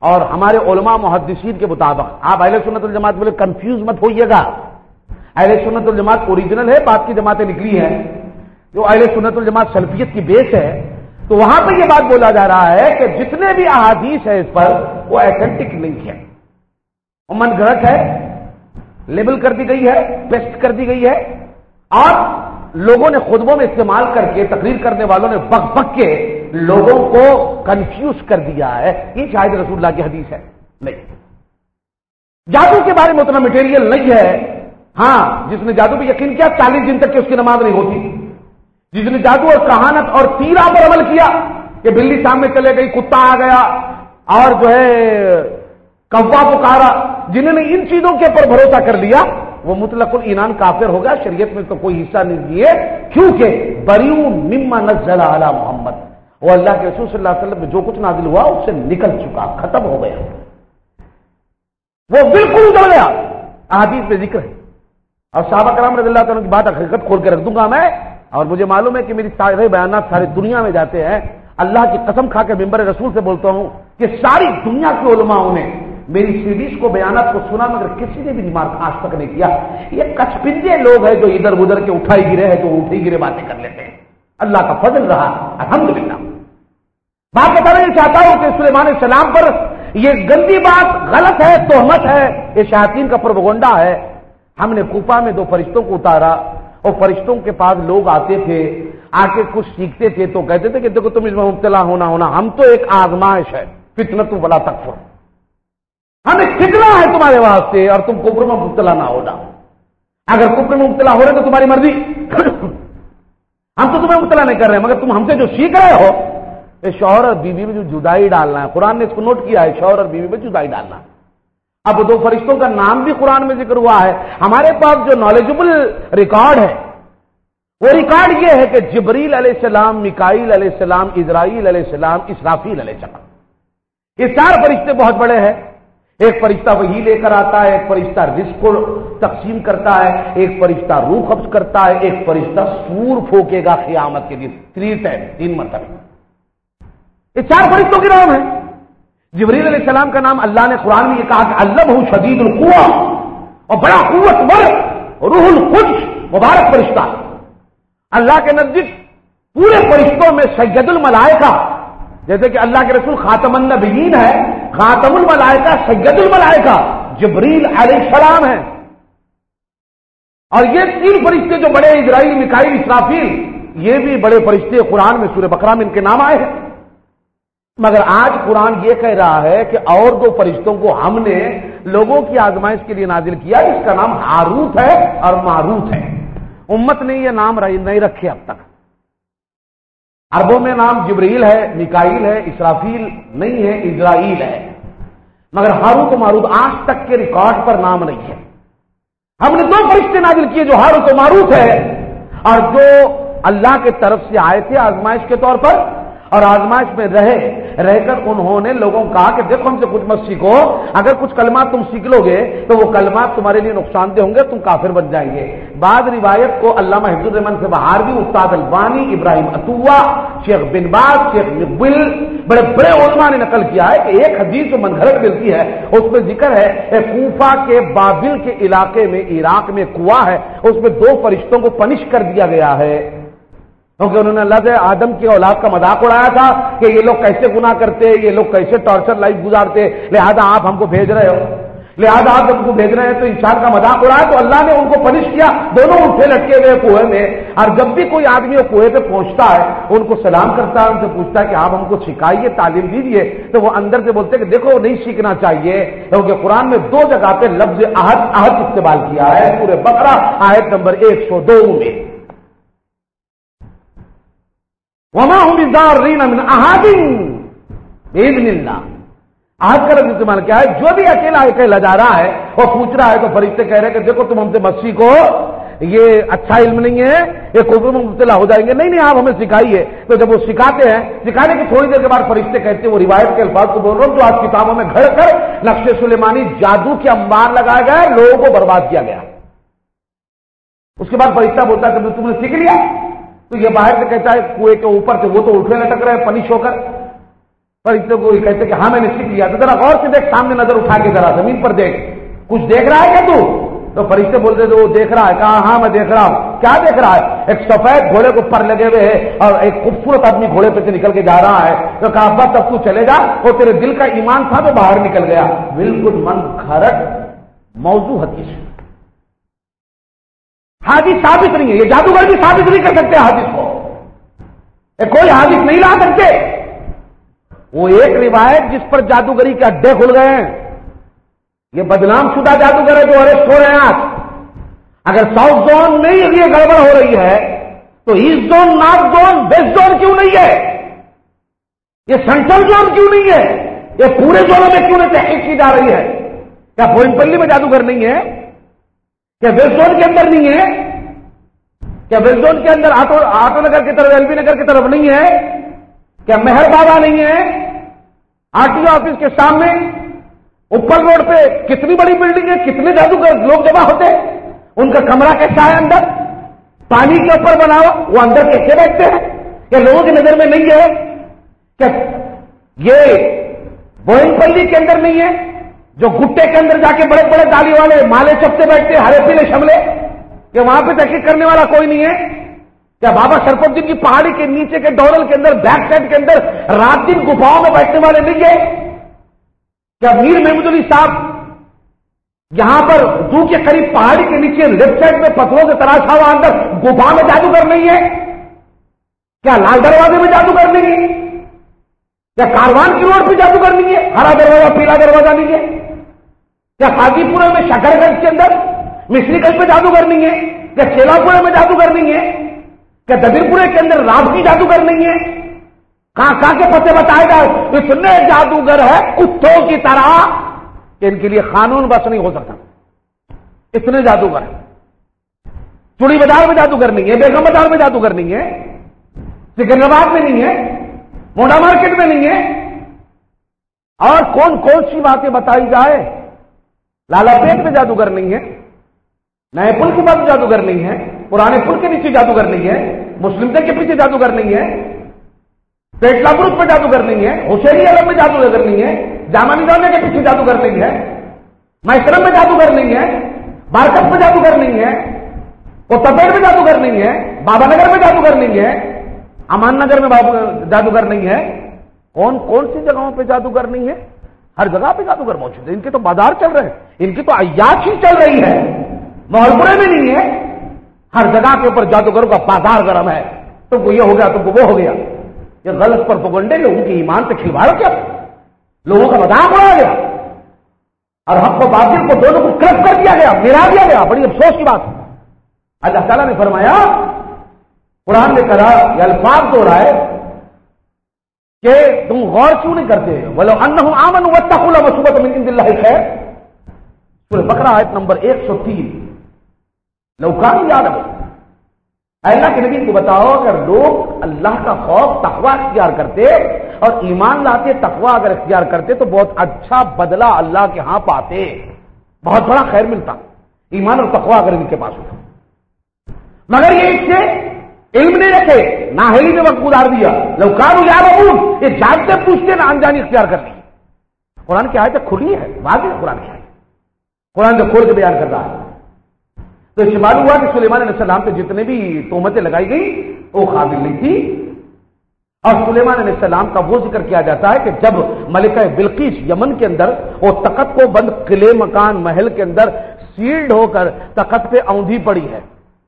اور ہمارے علماء محدثین کے مطابق، آپ اہل سنت والجماعت بولے کنفیوز مت ہوئیے گا، اہل سنت والجماعت اوریجنل ہے، بعد کی جماعتیں نکلی ہیں، جو اہل سنت والجماعت سلفیت کی بیس ہے، تو وہاں پہ یہ بات بولا جا رہا ہے کہ جتنے بھی احادیث ہے اس پر وہ ایتھنٹک نہیں ہے، وہ من گھڑت ہے، لیبل کر دی گئی ہے، پیسٹ کر دی گئی ہے، اور لوگوں نے خطبوں میں استعمال کر کے، تقریر کرنے والوں نے بک بک کے لوگوں کو کنفیوز کر دیا ہے. یہ شاید رسول اللہ کی حدیث ہے نہیں. جادو کے بارے میں اتنا مٹیریل نہیں ہے. ہاں، جس نے جادو پہ یقین کیا 40 دن تک کہ اس کی نماز نہیں ہوتی. جس نے جادو اور کہانت اور تیرا پر عمل کیا کہ بلی سامنے چلے گئی، کتا آ گیا اور جو ہے کوا پکارا، جنہوں نے ان چیزوں کے اوپر بھروسہ کر لیا وہ مطلق العنان کافر ہوگا. شریعت میں تو کوئی حصہ نہیں دیے، کیونکہ بریء مما نزل علی محمد، وہ اللہ کے رسول صلی اللہ علیہ وسلم میں جو کچھ نازل ہوا اس سے نکل چکا، ختم ہو گیا، وہ بالکل اتر گیا. احادیث میں ذکر ہے. اور صحابہ کرام رضی اللہ عنہ کی بات حقیقت کھول کے رکھ دوں گا میں، اور مجھے معلوم ہے کہ میری سارے بیانات ساری دنیا میں جاتے ہیں. اللہ کی قسم کھا کے ممبر رسول سے بولتا ہوں کہ ساری دنیا کے علماء نے میری سیریز کو، بیانات کو سنا، مگر کسی نے بھی ریمارک آج تک نہیں کیا. یہ کچپندے لوگ ہیں جو ادھر ادھر کے اٹھائی گرے ہیں، جو اٹھائی گرے باتیں کر لیتے ہیں. اللہ کا فضل رہا الحمدللہ. بات بتانا یہ چاہتا ہوں کہ سلیمان علیہ السلام پر یہ گندی بات غلط ہے، تہمت ہے، یہ شیاطین کا پروپیگنڈا ہے. ہم نے کوفہ میں 2 فرشتوں کو اتارا، اور فرشتوں کے پاس لوگ آتے تھے، آ کے کچھ سیکھتے تھے تو کہتے تھے کہ دیکھو تم اس میں مبتلا ہونا، ہم تو ایک آزمائش ہے، فتنۃ ولا تکفر، ہمیں سیکھنا ہے تمہارے واسطے اور تم کفر میں مبتلا نہ ہونا. اگر کفر میں مبتلا ہو رہے تو تمہاری مرضی، ہم تو تمہیں مبتلا نہیں کر رہے، مگر تم ہم سے جو سیکھ رہے ہو یہ شوہر اور بیوی میں جو جدائی ڈالنا ہے. قرآن نے اس کو نوٹ کیا ہے، شوہر اور بیوی میں جدائی ڈالنا. اب 2 فرشتوں کا نام بھی قرآن میں ذکر ہوا ہے. ہمارے پاس جو نالجبل ریکارڈ ہے وہ ریکارڈ یہ ہے کہ جبریل علیہ السلام، میکائیل علیہ السلام، اسرائیل علیہ السلام، اسرافیل علیہ السلام، یہ 4 فرشتے بہت بڑے ہیں. ایک فرشتہ وحی لے کر آتا ہے، ایک فرشتہ رزق کو تقسیم کرتا ہے، ایک فرشتہ روح قبض کرتا ہے، ایک فرشتہ سور پھونکے گا قیامت کے دن. 3 مرتبہ یہ 4 فرشتوں کے نام ہیں. جبریل علیہ السلام کا نام اللہ نے قرآن میں یہ کہا کہ علمہ شدید القوہ، اور بڑا قوتور روح القدس مبارک فرشتہ. اللہ کے نزدیک پورے فرشتوں میں سید الملائکہ، جیسے کہ اللہ کے رسول خاتم النبیین ہے، خاتم الملائکہ سید الملائکہ جبریل علیہ السلام ہے. اور یہ 3 فرشتے جو بڑے، اسرائیل، میکائیل، اسرافیل، یہ بھی بڑے فرشتے. قرآن میں سورہ بقرہ میں ان کے نام آئے ہیں. مگر آج قرآن یہ کہہ رہا ہے کہ اور 2 فرشتوں کو ہم نے لوگوں کی آزمائش کے لیے نازل کیا، جس کا نام ہاروت ہے اور ماروت ہے. امت نے یہ نام نہیں رکھے اب تک. عربوں میں نام جبریل ہے، میکائیل ہے، اسرافیل نہیں ہے، اسرائیل ہے، مگر ہاروت و ماروت آج تک کے ریکارڈ پر نام نہیں ہے. ہم نے 2 فرشتے نازل کیے جو ہاروت و ماروت ہے، اور جو اللہ کے طرف سے آئے تھے آزمائش کے طور پر، اور آزمائش میں رہ کر انہوں نے لوگوں کو کہا کہ دیکھو ہم سے کچھ مت سیکھو، اگر کچھ کلمات تم سیکھ لو گے تو وہ کلمات تمہارے لیے نقصان دہ ہوں گے، تم کافر بن جائیں گے. بعد روایت کو علامہ حفظ الرحمان سے بہاروی، استاد البانی، ابراہیم عطوہ، شیخ بن باز، شیخ مقبل، بڑے بڑے علماء نے نقل کیا ہے کہ ایک حدیث جو منگھرٹ ملتی ہے اس میں ذکر ہے کوفہ کے بابل کے علاقے میں، عراق میں کنواں ہے، اس میں 2 فرشتوں کو پنش کر دیا گیا ہے، کیونکہ انہوں نے اللہ سے آدم کی اولاد کا مذاق اڑایا تھا کہ یہ لوگ کیسے گناہ کرتے، یہ لوگ کیسے ٹارچر لائف گزارتے، لہذا آپ ہم کو بھیج رہے ہیں تو انسان کا مذاق اڑایا. تو اللہ نے ان کو پنش کیا. دونوں اٹھے لٹکے ہوئے کنویں میں، اور جب بھی کوئی آدمی وہ کنویں پہ پہنچتا ہے ان کو سلام کرتا ہے، ان سے پوچھتا ہے کہ آپ ہم کو سکھائیے، تعلیم دیجیے، تو وہ اندر سے بولتے کہ دیکھو نہیں سیکھنا چاہیے، کیونکہ قرآن میں 2 جگہ پہ لفظ عہد استعمال کیا ہے. سورہ بقرہ آیت نمبر 102 میں وما هم بضارين من احد باذن اللہ. عہد کا لفظ استعمال کیا ہے. جو بھی اکیلا جا رہا ہے وہ پوچھ رہا ہے تو فرشتے کہہ رہے ہیں کہ دیکھو تم ہم سے مت سیکھو، یہ اچھا علم نہیں ہے، یہ کفر میں مبتلا ہو جائیں گے. نہیں آپ ہمیں سکھائیے. تو جب وہ سکھاتے ہیں، سکھانے کی تھوڑی دیر کے بعد فرشتے کہتے ہیں، وہ روایت کے الفاظ کو بول رہا ہوں جو آج کتابوں میں گھڑ کر نقش سلیمانی جادو کے انبار لگایا گیا، لوگوں کو برباد کیا گیا. اس کے بعد فرشتہ بولتا ہے کہ تم نے سیکھ لیا، تو یہ باہر سے کہتا ہے کنویں کے اوپر سے وہ تو اٹھے لٹک رہے پنش ہو کر. فرشتے کو کہتے کہ ہاں میں نے سیکھ لیا. تو ذرا غور سے دیکھ, سامنے نظر اٹھا کے ذرا زمین پر دیکھ, کچھ دیکھ رہا ہے کیا تو؟ تو فرشتے بولتے تھے وہ دیکھ رہا ہے. کہا ہاں میں دیکھ رہا ہوں. کیا دیکھ رہا ہے؟ ایک سفید گھوڑے کو پر لگے ہوئے ہے اور ایک خوبصورت آدمی گھوڑے پہ سے نکل کے جا رہا ہے. تو کہا بس اب تو چلے جا, وہ تیرے دل کا ایمان تھا تو باہر نکل گیا. بالکل من گھرٹ موضوع حدیث. حادث ثابت نہیں ہے, یہ جادوگر بھی ثابت نہیں کر سکتے حادث کو, کوئی حادث نہیں لا سکتے. وہ ایک روایت جس پر جادوگری کے اڈے کھل گئے ہیں, یہ بدنام شدہ جادوگر ہے جو اریسٹ ہو رہے ہیں آج. اگر ساؤتھ زون میں یہ گڑبڑ ہو رہی ہے تو east zone, north zone, west zone کیوں نہیں ہے؟ یہ سینٹرل زون کیوں نہیں ہے؟ یہ پورے زونوں میں کیوں نہیں تحقیق کی جا رہی ہے؟ کیا بوئنپلی میں جادوگر نہیں ہے؟ کیا ویسٹ زون کے اندر نہیں ہے؟ کیا ویسٹ زون کے اندر آٹو نگر کی طرف, ایل بی نگر کی طرف نہیں ہے؟ کیا مہر بابا نہیں ہے؟ آر ٹی او آفس کے سامنے اوپر روڈ پہ کتنی بڑی بلڈنگ ہے, کتنے جادوگر لوگ جمع ہوتے ہیں, ان کا کمرہ کیسا ہے اندر, پانی کے اوپر بنا ہوا, وہ اندر کیسے بیٹھتے ہیں؟ کیا لوگوں کی نظر میں نہیں ہے؟ کیا یہ بوئنپلی کے اندر نہیں ہے جو گٹے کے اندر جا کے بڑے بڑے دالی والے مالے چپتے بیٹھتے ہرے پیلے شملے, کہ وہاں پہ تحقیق کرنے والا کوئی نہیں ہے؟ کیا بابا شرف الدین کی پہاڑی کے نیچے کے ڈورل کے اندر, بیک سائڈ کے اندر رات دن گفاؤں میں بیٹھنے والے نہیں ہے؟ کیا میر محمود علی صاحب یہاں پر زو کے قریب پہاڑی کے نیچے لیفٹ سائڈ میں پتھروں سے تراشا ہوا اندر گفا میں جادوگر نہیں ہے؟ کیا لال دروازے میں جادوگر نہیں ہے؟ کیا کاروان کی روڈ پہ جادوگر نہیں ہے؟ ہرا دروازہ پیلا دروازہ نہیں ہے؟ کیا قاضی پورے میں شکر گنج کے اندر مصری گنج پہ جادوگر نہیں ہے؟ کیا چیلا پورے میں جادوگر نہیں ہے؟ کیا دبیر پورے کے اندر رام کی جادوگر نہیں ہے؟ کہاں کے پتے بتائے گا اتنے جادوگر ہے کتوں کی طرح کہ ان کے لیے قانون بس نہیں ہو سکتا. اتنے جادوگر ہیں. چوڑی بازار میں جادوگر نہیں ہے, بیگم بازار میں جادوگر نہیں ہے, سکندرآباد میں نہیں ہے, موڈا مارکیٹ میں نہیں ہے. اور کون کون سی باتیں بتائی جائے, لالا پیٹ میں جادوگر نہیں ہے, نئے پل کے بعد جادوگر نہیں ہے, پرانے پل کے نیچے جادوگر نہیں ہے, مسلم دے کے پیچھے جادوگر نہیں ہے, پیٹلا برج میں جادوگر نہیں ہے, حسینی عالم میں جادوگر نہیں ہے, جامع نظامیہ کے پیچھے جادوگر نہیں ہے, محترم میں جادوگر نہیں ہے, بارکت میں جادوگر نہیں ہے, کوتپیڑ میں جادوگر نہیں ہے, بابا نگر میں جادوگر نہیں ہے, امان نگر میں جادوگر نہیں ہے. کون کون سی جگہوں پہ جادوگر نہیں ہے؟ ہر جگہ پہ جادوگر موجود ہے. ان کے تو بازار چل رہے ہیں, ان کی تو عیاشی چل رہی ہے. محلپورے میں نہیں ہے, ہر جگہ کے اوپر جادوگروں کا بازار گرم ہے. تم کو یہ ہو گیا, تم کو وہ ہو گیا. یہ غلط پر پگنڈے لوگوں کی ایمان سے کھلواڑ کیا, لوگوں کا مذاق اڑایا گیا اور حق و باطل کو دونوں کو کرپ کر دیا گیا, ملا دیا گیا. بڑی افسوس کی بات. اللہ تعالیٰ نے فرمایا, قرآن نے کہا, یہ الفاظ تو رہا ہے کہ تم غور کیوں نہیں کرتے؟ وَلَوْ أَنَّهُمْ آمَنُوا وَاتَّقُوا لَمَثُوبَةٌ مِّنْ عِندِ اللَّهِ خَيْرٌ. سورہ بقرہ آیت نمبر 103. لَوْ كَانُوا يَعْلَمُونَ. اللہ کے نبی کو بتاؤ, اگر لوگ اللہ کا خوف تقوی اختیار کرتے اور ایمان لاتے, تقوی اگر اختیار کرتے تو بہت اچھا بدلہ اللہ کے ہاں پاتے, بہت بڑا خیر ملتا ایمان اور تقوی اگر ان کے پاس ہوتا. مگر یہ اس سے علم نہیں رکھے, نااہلی میں وقت گزار دیا. لو کانوا یعلمون, یہ جانتے پوچھتے نہ انجانی اختیار کر لی. قرآن کی آیت کھلی ہے, واضح ہے قرآن کی آیت, قرآن جو کھول کے بیان کر رہا ہے. تو اس سے معلوم ہوا کہ سلیمان علیہ السلام پہ جتنے بھی تہمتیں لگائی گئی وہ قابل نہیں تھی. اور سلیمان علیہ السلام کا وہ ذکر کیا جاتا ہے کہ جب ملکہ بلقیس یمن کے اندر وہ تخت کو بند قلعے مکان محل کے اندر سیلڈ ہو کر تخت پہ اوندھی پڑی ہے.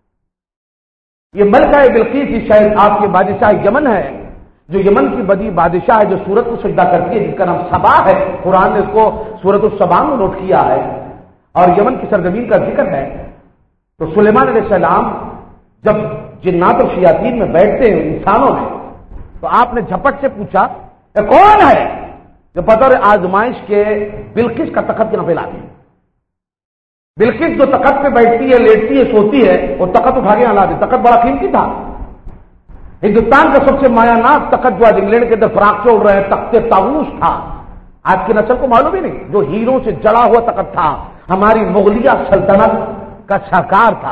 یہ ملکہ بلقیس شاید آپ کے بادشاہ یمن ہے, جو یمن کی بڑی بادشاہ ہے, جو سورت کو سجدہ کرتی ہے, جس کا نام سبا ہے. قرآن نے اس کو سورت السبا میں نوٹ کیا ہے اور یمن کی سرزمین کا ذکر ہے. تو سلیمان علیہ السلام جب جنات اور شیاطین میں بیٹھتے ہیں انسانوں میں, تو آپ نے جھپٹ سے پوچھا کہ کون ہے جو بطور آزمائش کے بلقیس کا تخت یہاں پہ لاتے ہیں. بلقیس جو تخت پہ بیٹھتی ہے, لیٹتی ہے, سوتی ہے, وہ تخت اٹھا کے یہاں لاتے. تخت بڑا قیمتی تھا, ہندوستان کا سب سے مایا ناز تخت جو آج انگلینڈ کے اندر فراق سے اڑ رہے ہیں تخت طاووس تھا. آج کی نسل کو معلوم ہی نہیں, جو ہیروں سے جڑا ہوا تخت تھا, ہماری مغلیہ سلطنت کا شاہکار تھا,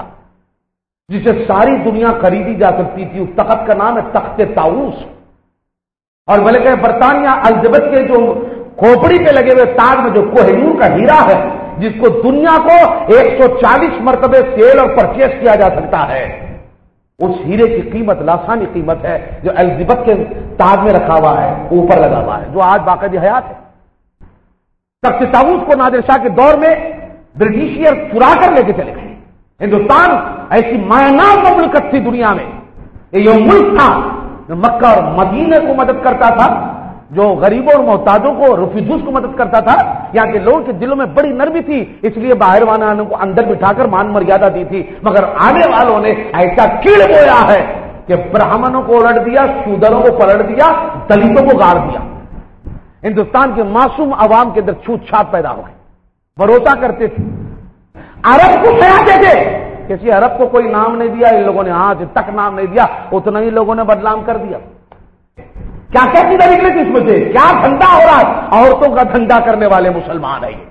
جسے ساری دنیا خریدی جا سکتی تھی. اس تخت کا نام ہے تخت طاووس. اور بلکہ برطانیہ الزبتھ کے جو کھوپڑی پہ لگے ہوئے تاج میں جو کوہ نور کا ہیرا ہے، جس کو دنیا کو 140 مرتبے سیل اور پرچیز کیا جا سکتا ہے، اس ہیرے کی قیمت لاسانی قیمت ہے جو الزبتھ کے تاج میں رکھا ہوا ہے، اوپر لگا ہوا ہے، جو آج باقاعدہ حیات ہے۔ تخت طاؤس کو نادر شاہ کے دور میں برٹشیر چرا کر لے کے چلے گئے۔ ہندوستان ایسی مایاناب مملکت تھی دنیا میں، یہ ملک تھا جو مکہ اور مدینے کو مدد کرتا تھا، جو غریبوں اور محتاجوں کو، ریفیوجیز کو مدد کرتا تھا۔ یہاں کے لوگوں کے دلوں میں بڑی نرمی تھی، اس لیے باہر والوں کو اندر بٹھا کر مان مریادہ دی تھی، مگر آنے والوں نے ایسا کیڑ بویا ہے کہ برہمنوں کو الٹ دیا، شودروں کو پلٹ دیا، دلتوں کو گاڑ دیا۔ ہندوستان کے معصوم عوام کے اندر چھوت چھات پیدا ہو گئی، بھروسہ کرتے تھے، عرب کو کہتے تھے، کسی عرب کو کوئی نام نہیں دیا، ان لوگوں نے آج تک نام نہیں دیا، اتنا ہی لوگوں نے بدنام کر دیا۔ کیا کیا چیزیں نکلے تھی اس میں سے؟ کیا دھندا ہو رہا ہے؟ عورتوں کا دھندا کرنے والے مسلمان ہیں،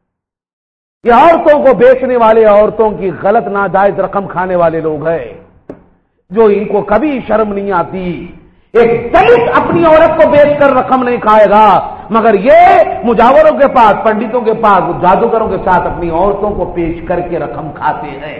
یہ عورتوں کو بیچنے والے، عورتوں کی غلط ناجائز رقم کھانے والے لوگ ہیں، جو ان کو کبھی شرم نہیں آتی۔ ایک دلت اپنی عورت کو بیچ کر رقم نہیں کھائے گا، مگر یہ مجاوروں کے پاس، پنڈتوں کے پاس، جادوگروں کے ساتھ اپنی عورتوں کو پیش کر کے رقم کھاتے ہیں،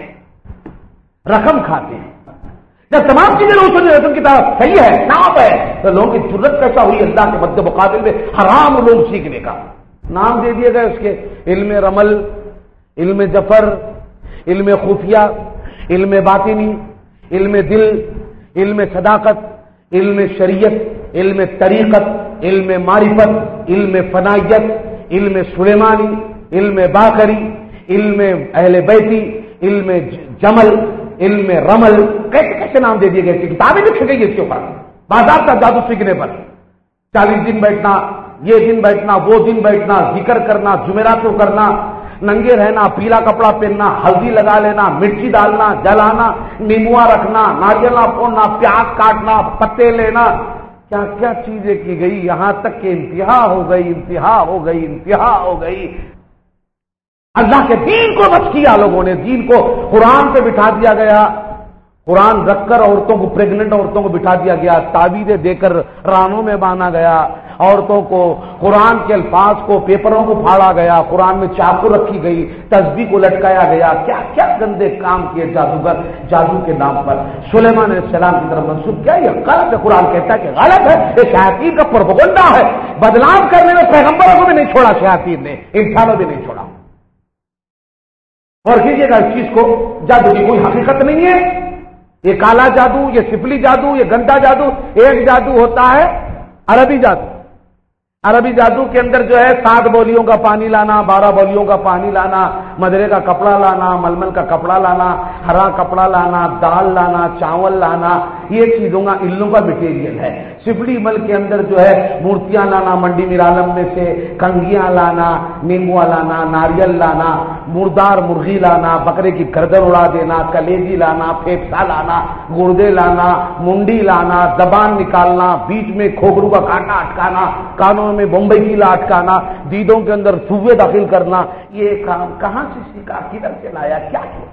رقم کھاتے ہیں۔ جب تمام چیزیں روشن رقم کی طرف صحیح ہے، نام ہے، تو لوگوں کی ضرورت کیسا ہوئی اللہ کے مد مقابل میں حرام علوم سیکھنے کا؟ نام دے دیے گئے اس کے، علم رمل، علم ظفر، علم خفیہ، علم باطنی، علم دل، علم صداقت، علم شریعت، علم طریقت، علم معرفت، علم فنائیت، علم سلیمانی، علم باقری، علم اہل بیتی، علم جمل، علم رمل، کیسے کیسے نام دے دیے گئے، کتابیں لکھ گئی اس کے اوپر، بازار کا جادو سیکھنے پر 40 دن بیٹھنا، یہ دن بیٹھنا، وہ دن بیٹھنا، ذکر کرنا، جمعرات کو کرنا، ننگے رہنا، پیلا کپڑا پہننا، ہلدی لگا لینا، مرچی ڈالنا، جلانا، نیموا رکھنا، ناریل پھوڑنا، پیاز کاٹنا، پتے لینا، کیا کیا چیزیں کی گئی، یہاں تک کہ انتہا ہو گئی، انتہا ہو گئی، انتہا ہو گئی۔ اللہ کے دین کو بچ کیا لوگوں نے، دین کو قرآن پہ بٹھا دیا گیا، قرآن رکھ کر عورتوں کو، پریگننٹ عورتوں کو بٹھا دیا گیا، تعویذیں دے کر رانوں میں باندھا گیا، عورتوں کو قرآن کے الفاظ کو، پیپروں کو پھاڑا گیا، قرآن میں چاقو رکھی گئی، تسبیح کو لٹکایا گیا، کیا کیا گندے کام کیے جادوگر جادو کے نام پر سلیمان علیہ السلام کی طرف منسوب کیا۔ یہ غلط ہے، قرآن کہتا ہے کہ غلط ہے، یہ شیاطین کا پروپیگنڈا ہے۔ بدنام کرنے میں پیغمبروں کو بھی نہیں چھوڑا شیاطین نے، انسانوں بھی نہیں چھوڑا۔ اور کیجیے گا اس چیز کو، جادو کی کوئی حقیقت نہیں ہے، یہ کالا جادو، یہ سفلی جادو، یہ گندا جادو۔ ایک جادو ہوتا ہے عربی جادو، عربی جادو کے اندر جو ہے 7 بولیوں کا پانی لانا، 12 بولیوں کا پانی لانا، مدرے کا کپڑا لانا، ململ کا کپڑا لانا، ہرا کپڑا لانا، دال لانا، چاول لانا، یہ چیزوں کا علوں کا مٹیریل ہے۔ سفلی مل کے اندر جو ہے مورتیاں لانا، منڈی میرالم میں سے کنگیاں لانا، نیموا لانا، ناریل لانا، مردار مرغی لانا، بکرے کی گردن اڑا دینا، کلیجی لانا، پھیپسا لانا، گردے لانا، منڈی لانا، زبان نکالنا، بیچ میں کھوپڑوں کا کانٹا اٹکانا، کانوں میں بمبئی کی لا اٹکانا، دیدوں کے اندر سوے داخل کرنا، یہ کام کہاں سے سیکھا، کدھر سے لایا، کیا کیا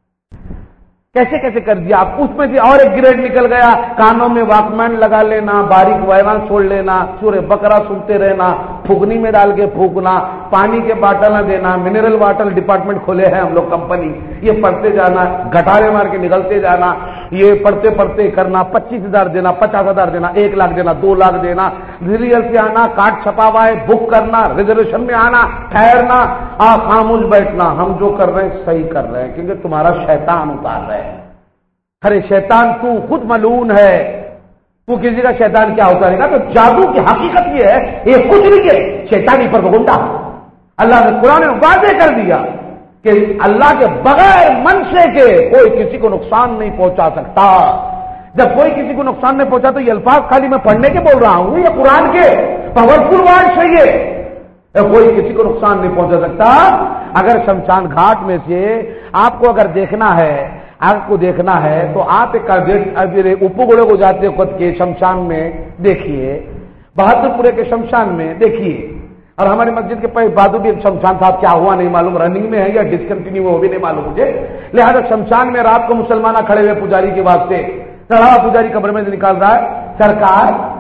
کیسے کیسے کر دیا آپ؟ اس میں سے اور ایک گریڈ نکل گیا، کانوں میں واکمین لگا لینا، باریک وائران چھوڑ لینا، سورہ بقرہ سنتے رہنا، پھوکنی میں ڈال کے پھونکنا، پانی کے باٹل نہ دینا، منرل واٹر ڈپارٹمنٹ کھولے ہیں ہم لوگ کمپنی، یہ پڑھتے جانا، گٹارے مار کے نکلتے جانا، یہ پڑھتے پڑھتے کرنا، 25,000 دینا، 50,000 دینا، 1 لاکھ دینا، 2 لاکھ دینا، ریئل سے آنا، کارڈ چھپا ہوا ہے، بک کرنا، ریزرویشن میں آنا، ٹھہرنا، خاموش بیٹھنا، ہم جو کر رہے ہیں صحیح کر رہے ہیں کیونکہ تمہارا شیطان اتار رہے ہیں۔ ارے شیطان تو خود ملعون ہے، تو کسی کا شیطان کیا ہوتا رہے گا؟ تو جادو کی حقیقت یہ ہے، یہ کچھ نہیں ہے، شیطانی پروپیگنڈا۔ اللہ نے قرآن میں واضح کر دیا کہ اللہ کے بغیر منشے کے کوئی کسی کو نقصان نہیں پہنچا سکتا۔ جب کوئی کسی کو نقصان نہیں پہنچا تو یہ الفاظ خالی میں پڑھنے کے بول رہا ہوں، یہ قرآن کے پاورفل ورڈ ہے، یہ کوئی کسی کو نقصان نہیں پہنچا سکتا۔ اگر شمشان گھاٹ میں سے آپ کو اگر دیکھنا ہے، آپ کو دیکھنا ہے تو آپ ایک اوپو گوڑے کو جاتے وقت کے شمشان میں دیکھیے، بہادر پورے کے شمشان میں دیکھیے، اور ہماری مسجد کے پاس بہادر بھی شمشان صاحب کیا ہوا نہیں معلوم، رننگ میں ہے یا ڈسکنٹینیو وہ بھی نہیں معلوم مجھے، لہذا شمشان میں رات کو مسلمان کھڑے ہوئے پجاری کے واسطے، چڑھاوا پجاری قبر میں سے نکال رہا ہے، سرکار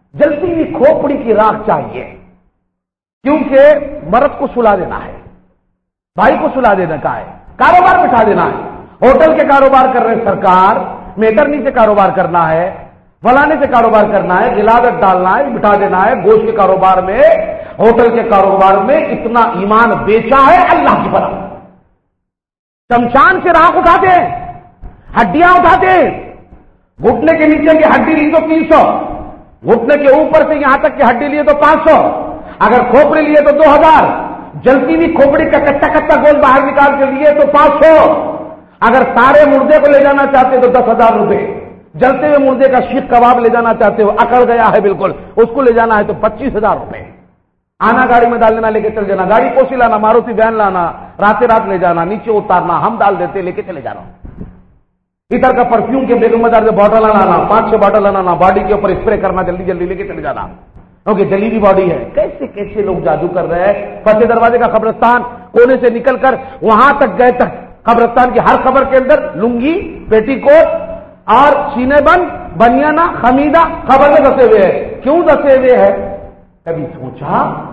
جلتی ہوئی کھوپڑی کی راکھ چاہیے، کیونکہ مرد کو سلا دینا ہے، بھائی کو سلا دینا کا ہے، کاروبار بٹھا دینا ہے، ہوٹل کے کاروبار کر رہے ہیں سرکار، میٹرنی سے کاروبار کرنا ہے، فلانے سے کاروبار کرنا ہے، غلاظت ڈالنا ہے، بٹھا دینا ہے، گوشت کے کاروبار میں، ہوٹل کے کاروبار میں اتنا ایمان بیچا ہے اللہ کی بنا، شمشان سے راکھ اٹھاتے ہیں، ہڈیاں اٹھاتے ہیں، گھٹنے کے نیچے کی ہڈی لی تو 300، گھٹنے کے اوپر سے یہاں تک کی ہڈی لیے تو 500، اگر کھوپڑی لیے تو 2000، جلتی ہوئی کھوپڑی کا کچا کچا گول باہر نکال کے لیے تو 500، اگر سارے مردے کو لے جانا چاہتے تو 10,000 روپے، جلتے ہوئے مردے کا شیخ کباب لے جانا چاہتے ہو، اکڑ گیا ہے بالکل، اس کو لے جانا ہے تو 25,000 روپے، آنا گاڑی میں ڈال لینا، لے کے چل جانا، گاڑی کوسی لانا، ماروتی وین لانا، رات لے جانا، نیچے اتارنا، ہم ڈال دیتے، لے کے چلے جانا، ادھر کا پرفیوم کے بیگم بازار سے بوٹل لانا، 5-6 بوٹل لانا، باڈی کے اوپر اسپرے کرنا، جلدی جلدی لے کے چلے جانا، کیونکہ جلی ہوئی باڈی ہے۔ کیسے کیسے لوگ جادو کر رہے ہیں۔ فتح دروازے کا قبرستان کونے سے نکل کر وہاں تک گئے تک قبرستان کی ہر قبر کے اندر لنگی، پیٹی کوٹ اور سینے بند، بنیانہ، خمیدہ قبر میں دسے ہوئے ہیں۔ کیوں دسے ہوئے ہیں؟ کبھی سوچا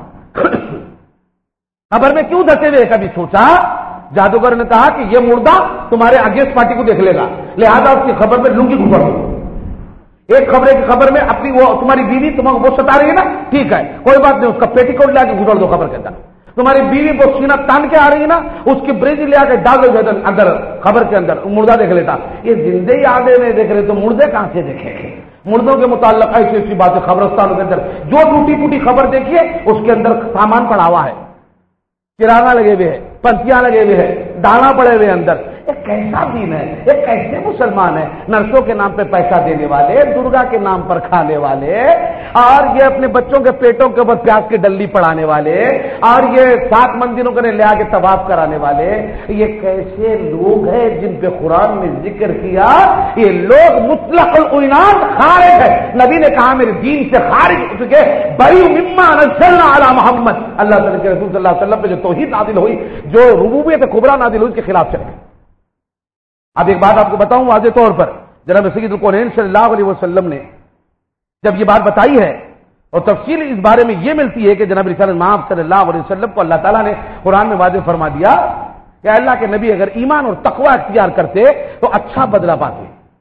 قبر میں کیوں دسے ہوئے؟ کبھی سوچا؟ جادوگر نے کہا کہ یہ مردہ تمہارے اگینسٹ پارٹی کو دیکھ لے گا، لہذا اس کی خبر میں لنگی گھبڑ دو۔ ایک خبریں کی خبر میں اپنی وہ تمہاری بیوی تمہیں وہ ستا رہی ہے نا، ٹھیک ہے کوئی بات نہیں، اس کا پیٹی کوٹ لے کے گھبڑ دو خبر کے اندر۔ تمہاری بیوی وہ سینہ تان کے آ رہی ہے نا، اس کی بریج لے آ کے ڈال دو اندر خبر کے اندر، مردہ دیکھ لیتا۔ یہ زندے ہی آدھے نہیں دیکھ رہے تو مردے کہاں سے دیکھیں گے؟ مردوں کے متعلق ایسی ایسی باتیں قبرستانوں کے اندر، جو ٹوٹی پوٹی خبر دیکھیے اس کے اندر سامان پڑا ہوا ہے، کرانہ لگے ہوئے ہیں، پنتیاں لگے ہوئے ہیں، دانا پڑے ہوئے اندر۔ ایک کیسا دین ہے، ایک کیسے مسلمان ہے؟ نرسوں کے نام پہ پیسہ دینے والے، درگا کے نام پر کھانے والے، اور یہ اپنے بچوں کے پیٹوں کے اوپر پیاز کی ڈلی پڑانے والے، اور یہ 7 مندروں کو لے آ کے طواف کرانے والے، یہ کیسے لوگ ہیں جن پہ قرآن نے ذکر کیا یہ لوگ مطلق العنان خارج ہے۔ نبی نے کہا میرے دین سے خارج ہو چکے، بری مما نزلنا علی محمد، اللہ تعالی کے رسول صلی اللہ علیہ وسلم پہ جو توحید نازل ہوئی، جو ربوبیت کبریٰ نازل ہوئی، اس کے خلاف چلے گئے۔ اب ایک بات آپ کو بتاؤں واضح طور پر، جناب سید الکونین صلی اللہ علیہ وسلم نے جب یہ بات بتائی ہے، اور تفصیل اس بارے میں یہ ملتی ہے کہ جناب رسالت مآب صلی اللہ علیہ وسلم کو اللہ تعالیٰ نے قرآن میں واضح فرما دیا کہ اللہ کے نبی اگر ایمان اور تقوی اختیار کرتے تو اچھا بدلہ پاتے۔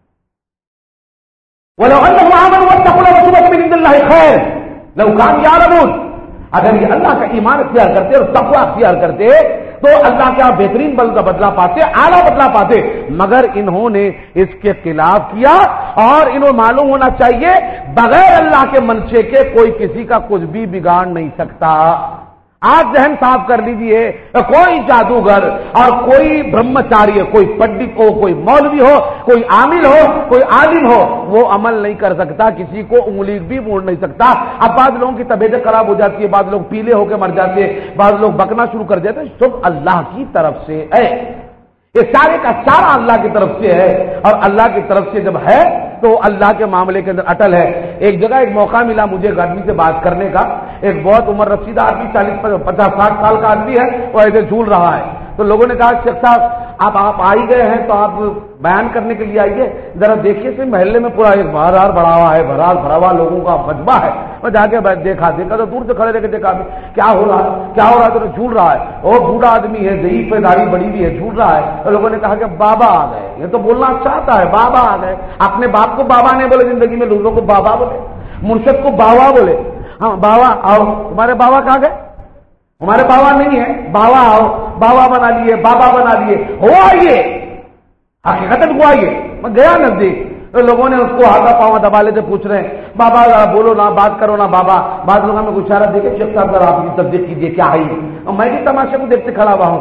وَلَوْ أَنَّهُمْ آمَنُوا وَاتَّقُوا لَمَثُوبَةٌ مِّنْ عِندِ اللَّهِ خَيْرٌ لَوْ كَانُوا يَعْلَمُونَ، اگر یہ اللہ کا ایمان اختیار کرتے اور تقوی اختیار کرتے تو اللہ کے آپ بہترین بدلہ پاتے، اعلیٰ بدلہ پاتے، مگر انہوں نے اس کے خلاف کیا، اور انہوں معلوم ہونا چاہیے بغیر اللہ کے منشے کے کوئی کسی کا کچھ بھی بگاڑ نہیں سکتا۔ آج ذہن صاف کر لیجئے، کوئی جادوگر اور کوئی برہمچاری، کوئی پنڈت ہو، کوئی مولوی ہو، کوئی عامل ہو، کوئی عالم ہو، وہ عمل نہیں کر سکتا، کسی کو انگلی بھی موڑ نہیں سکتا۔ اب بعض لوگوں کی طبیعت خراب ہو جاتی ہے، بعض لوگ پیلے ہو کے مر جاتے ہیں، بعض لوگ بکنا شروع کر دیتے ہیں، سب اللہ کی طرف سے ہے، یہ سارے کا سارا اللہ کی طرف سے ہے، اور اللہ کی طرف سے جب ہے تو اللہ کے معاملے کے اندر اٹل ہے۔ ایک جگہ ایک موقع ملا مجھے ایک آدمی سے بات کرنے کا، ایک بہت عمر رسیدہ آدمی، 40-50-60 سال کا آدمی ہے، وہ ایسے جھول رہا ہے، تو لوگوں نے کہا شیخ صاحب آپ آ ہی گئے ہیں تو آپ بیان کرنے کے لیے آئیے، ذرا دیکھیے سے محلے میں پورا ایک بہرحال بڑا ہوا ہے، بہرحال بھرا ہوا لوگوں کا مجمع ہے۔ میں جا کے دیکھا تو دور سے کھڑے رہ کے دیکھا کیا ہو رہا ہے، کیا ہو رہا ہے، تو جھول رہا ہے، وہ بوڑھا آدمی ہے، ضعیف ہے، داڑھی بڑی بھی ہے، جھول رہا ہے، تو لوگوں نے کہا کہ بابا آ گئے، یہ تو بولنا چاہتا ہے بابا آ گئے، اپنے باپ کو بابا نہیں بولے زندگی میں، لوگوں کو بابا بولے، مرشد کو باوا بولے، ہاں باوا آؤ، تمہارے باوا کہاں گئے؟ ہمارے باوا نہیں ہے، باوا آؤ، باوا بنا لیے، بابا بنا لیے، ہوا یہ حقیقت ہوا یہ۔ میں گیا نزدیک تو لوگوں نے اس کو ہاتھا پاؤں دبا لیتے پوچھ رہے ہیں بابا بولو نا، بات کرو نا بابا، بعض لوگوں میں کچھ اشارہ دیکھے شیخ صاحب ذرا آپ کی تصدیق کیجیے کیا ہے، اور میں بھی تماشے کو دیکھتے کھڑا ہوا ہوں،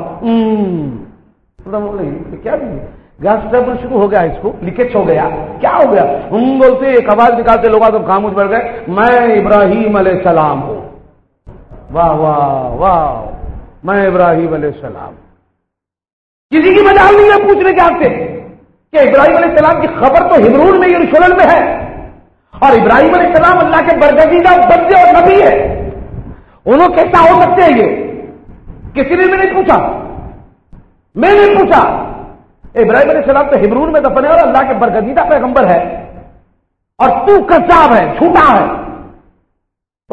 کیا گیس ٹربل شروع ہو گیا، اس کو لیکیج ہو گیا، کیا ہو گیا؟ بولتے ایک آواز نکالتے لوگ تو خاموش بیٹھ گئے، میں ابراہیم علیہ السلام ہوں۔ واہ واہ واہ، میں ابراہیم علیہ السلام۔ کسی کی مجال نہیں ہے پوچھنے کے آپ سے کہ ابراہیم علیہ السلام کی خبر تو ہبرون میں یروشلم میں ہے، اور ابراہیم علیہ السلام اللہ کے برگزیدہ بندے اور نبی ہے، انہوں کیسا ہو سکتے ہیں یہ؟ کسی نے بھی نہیں پوچھا، میں نے پوچھا۔ ابراہیم علیہ السلام تو ہبرون میں دفن ہے اور اللہ کے برگزیدہ پیغمبر ہے، اور تو کذاب ہے، جھوٹا ہے،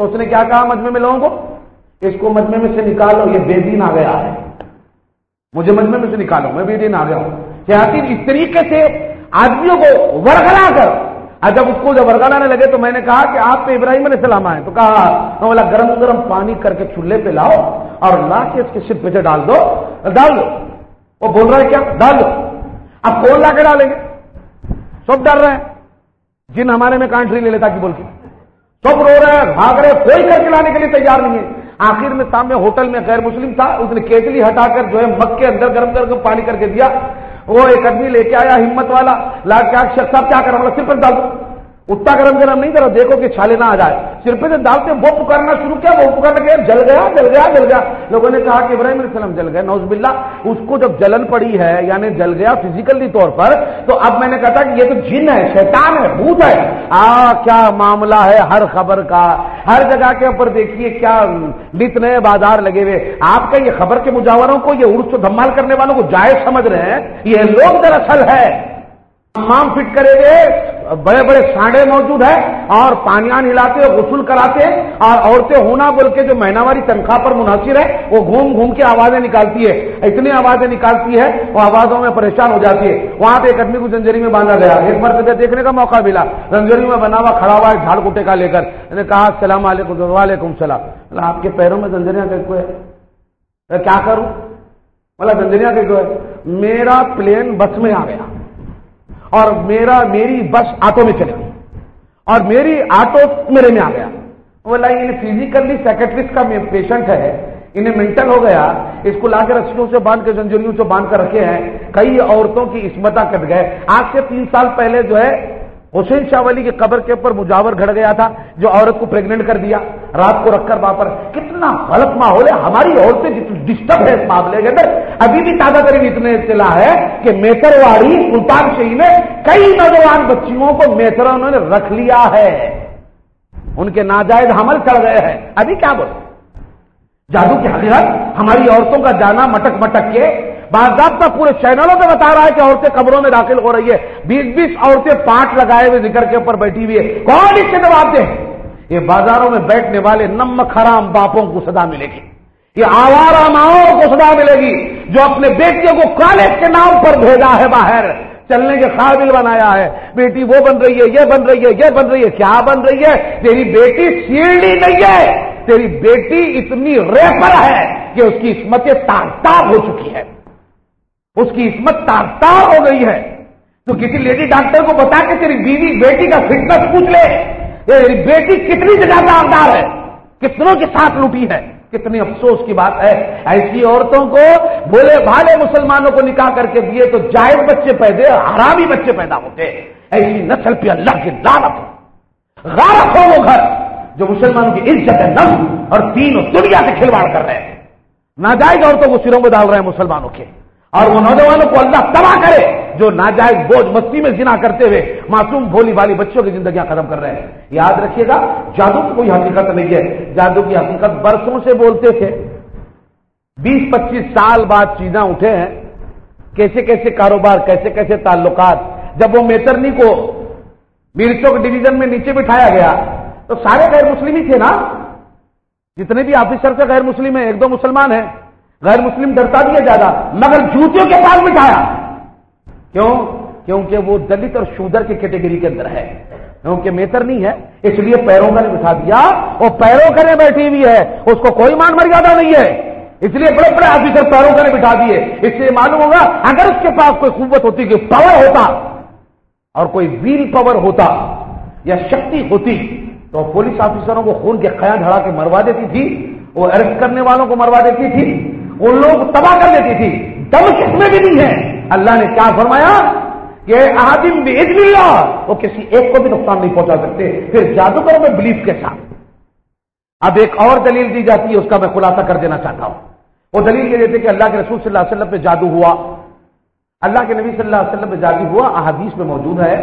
تو اس نے کیا کہا مجمع میں لوگوں کو؟ اس کو مجمع میں سے نکالو، یہ بے دین آ گیا ہے، مجھے مجمع میں سے نکالو، میں بے دین آ گیا ہوں۔ شیاطین اس طریقے سے آدمیوں کو ورگلا کر، جب اس کو جب ورگلانے لگے تو میں نے کہا کہ آپ پہ ابراہیم علیہ السلام آئے، تو کہا بولا گرم گرم پانی کر کے چولہے پہ لاؤ اور لا کے اس کے سر پہ سے ڈال دو۔ وہ بول رہا ہے کیا؟ ڈال دو۔ اب کون لا کے ڈالیں گے؟ سب ڈر رہے ہیں، جن ہمارے میں کانٹری لے لیتا کہ بول کے سب رو رہے ہیں، بھاگ رہے، کوئی کر کے لانے کے لیے تیار نہیں ہے۔ آخر میں سامنے ہوٹل میں غیر مسلم تھا، اس نے کیٹلی ہٹا کر جو ہے مگ کے اندر گرم گرم پانی کر کے دیا۔ وہ ایک آدمی لے کے آیا ہمت والا، لا کے شخص صاحب کیا کرا؟ صرف ڈال دو، اتنا گرم گرم نہیں کرو، دیکھو کہ چھالے نہ آ جائے۔ صرف سے ڈالتے وہ پکارنا شروع کیا، وہ پکارنے کے جل گیا جل گیا جل گیا۔ لوگوں نے کہا کہ ابراہیم علیہ السلام جل گئے، نعوذ باللہ۔ اس کو جب جلن پڑی ہے یعنی جل گیا فزیکلی طور پر، تو اب میں نے کہا تھا کہ یہ تو جن ہے، شیطان ہے، بھوت ہے۔ کیا معاملہ ہے ہر خبر کا، ہر جگہ کے اوپر دیکھیے کیا نت نئے بازار لگے ہوئے۔ آپ کا یہ خبر کے مجاوروں کو، یہ عرس و دھمال کرنے والوں کو جائز سمجھ رہے ہیں، یہ لوگ دراصل ہے تمام فٹ کرے ہوئے بڑے بڑے سانڈے موجود ہیں اور پانیان ہلاتے غسل کراتے ہیں، اور عورتیں ہونا بول کے جو مہینہ واری تنخواہ پر منحصر ہے وہ گھوم گھوم کے آوازیں نکالتی ہے، اتنی آوازیں نکالتی ہے وہ آوازوں میں پریشان ہو جاتی ہے۔ وہاں پہ ایک آدمی کو زنجیری میں باندھا گیا، ایک مرتبہ دیکھنے کا موقع ملا، زنجیری میں بنا ہوا کھڑا ہوا ہے جھاڑ کوٹے کا لے کر۔ میں نے کہا السلام علیکم۔ وعلیکم السلام۔ آپ کے پیروں میں زنجیریاں کیسے ہے؟ کیا کروں؟ بولا زنجیریاں کیسے ہے؟ میرا پلین بس میں آ گیا اور میری بس آٹو میں چلے گئی اور میری آٹو میرے میں آ گیا۔ بولا یہ فزیکلی سیکٹرسٹ کا پیشنٹ ہے، انہیں مینٹل ہو گیا، اس کو لا کے رسیوں سے باندھ کے زنجیروں سے باندھ کر رکھے ہیں۔ کئی عورتوں کی عصمتیں کٹ گئے۔ آج سے 3 سال پہلے جو ہے حسین شاہ ولی کی قبر کے اوپر مجاور گھڑ گیا تھا، جو عورت کو پریگننٹ کر دیا رات کو رکھ کر وہاں پر۔ کتنا غلط ماحول ہے، ہماری عورتیں ڈسٹرب ہے اس معاملے کے اندر۔ ابھی بھی تازہ ترین اتنے اطلاع ہے کہ میترواڑی سلطان شہی میں کئی نوجوان بچیوں کو میتروں نے رکھ لیا ہے، ان کے ناجائز حمل چڑھ گئے ہیں۔ ابھی کیا بولے؟ جادو کی حقیقت ہماری عورتوں کا جانا مٹک مٹک کے باضابطہ پورے چینلوں پہ بتا رہا ہے کہ عورتیں قبروں میں داخل ہو رہی ہے۔ 20 عورتیں پاٹ لگائے ہوئے ذکر کے اوپر بیٹھی ہوئی ہے، کون اس کے جواب دے؟ یہ بازاروں میں بیٹھنے والے نمک حرام باپوں کو صدا ملے گی، یہ آوارہ ماؤں کو صدا ملے گی جو اپنے بیٹیوں کو کالج کے نام پر بھیجا ہے باہر، چلنے کے قابل بنایا ہے۔ بیٹی وہ بن رہی ہے، یہ بن رہی ہے، یہ بن رہی ہے، کیا بن رہی ہے؟ تیری بیٹی سیڑھی نہیں ہے، تیری بیٹی اتنی ریپر ہے کہ اس کی عصمتیں تار تار ہو چکی ہے، اس کی عصمت تار تار ہو گئی ہے۔ تو کسی لیڈی ڈاکٹر کو بتا کہ تیری بیوی بیٹی کا فٹنس پوچھ لے، تیری بیٹی کتنی جگہ داغدار ہے، کتنوں کے ساتھ لوٹی ہے۔ کتنی افسوس کی بات ہے، ایسی عورتوں کو بھولے بھالے مسلمانوں کو نکاح کر کے دیے تو جائز بچے پیدا، حرامی بچے پیدا ہوتے۔ ایسی نسل پہ اللہ کی لعنت ہو، غارت ہو وہ گھر جو مسلمانوں کی عزت نفس اور دین و دنیا سے کھلواڑ کر رہے ہیں، ناجائز عورتوں کو سروں میں ڈال رہے ہیں مسلمانوں کے، اور وہ نوجوانوں کو اللہ تباہ کرے جو ناجائز بوجھ مستی میں زنا کرتے ہوئے معصوم بھولی والی بچوں کی زندگیاں ختم کر رہے ہیں۔ یاد رکھیے گا، جادو کی کوئی حقیقت نہیں ہے، جادو کی حقیقت برسوں سے بولتے تھے، 20-25 سال بعد چیزیں اٹھے ہیں، کیسے کیسے کاروبار، کیسے کیسے تعلقات۔ جب وہ میترنی کو میرچوک ڈویژن میں نیچے بٹھایا گیا تو سارے غیر مسلم ہی تھے نا، جتنے بھی آفیسر تھے غیر مسلم ہیں، 1-2 مسلمان ہیں، غیر مسلم ڈرتا بھی ہے زیادہ، مگر جوتیوں کے پاس بٹھایا۔ کیوں؟ کیونکہ وہ دلت اور شودر کی کیٹیگری کے اندر ہے، کیونکہ میتر نہیں ہے، اس لیے پیروں کا نہیں بٹھا دیا، وہ پیروں کرنے بیٹھی ہوئی ہے، اس کو کوئی مان مریادہ نہیں ہے، اس لیے بڑے بڑے آفیسر پیروں کرنے بٹھا دیے۔ اس سے معلوم ہوگا اگر اس کے پاس کوئی قوت ہوتی، کہ پاور ہوتا اور کوئی ویل پاور ہوتا یا شکتی ہوتی تو پولیس آفیسروں کو خون کے قیاں ڈھڑا کے مروا دیتی تھی، وہ اریسٹ کرنے والوں کو مروا دیتی تھی، ان لوگوں کو تباہ کر دیتی تھی۔ دم کس میں بھی نہیں ہے۔ اللہ نے کیا فرمایا کہ احادیم باذن اللہ، وہ کسی ایک کو بھی نقصان نہیں پہنچا سکتے۔ پھر جادوگروں میں بلیف کے ساتھ اب ایک اور دلیل دی جاتی ہے، اس کا میں خلاصہ کر دینا چاہتا ہوں۔ وہ دلیل یہ دیتے کہ اللہ کے رسول صلی اللہ علیہ وسلم پہ جادو ہوا، اللہ کے نبی صلی اللہ علیہ وسلم پہ جادو ہوا، احادیث میں موجود ہے،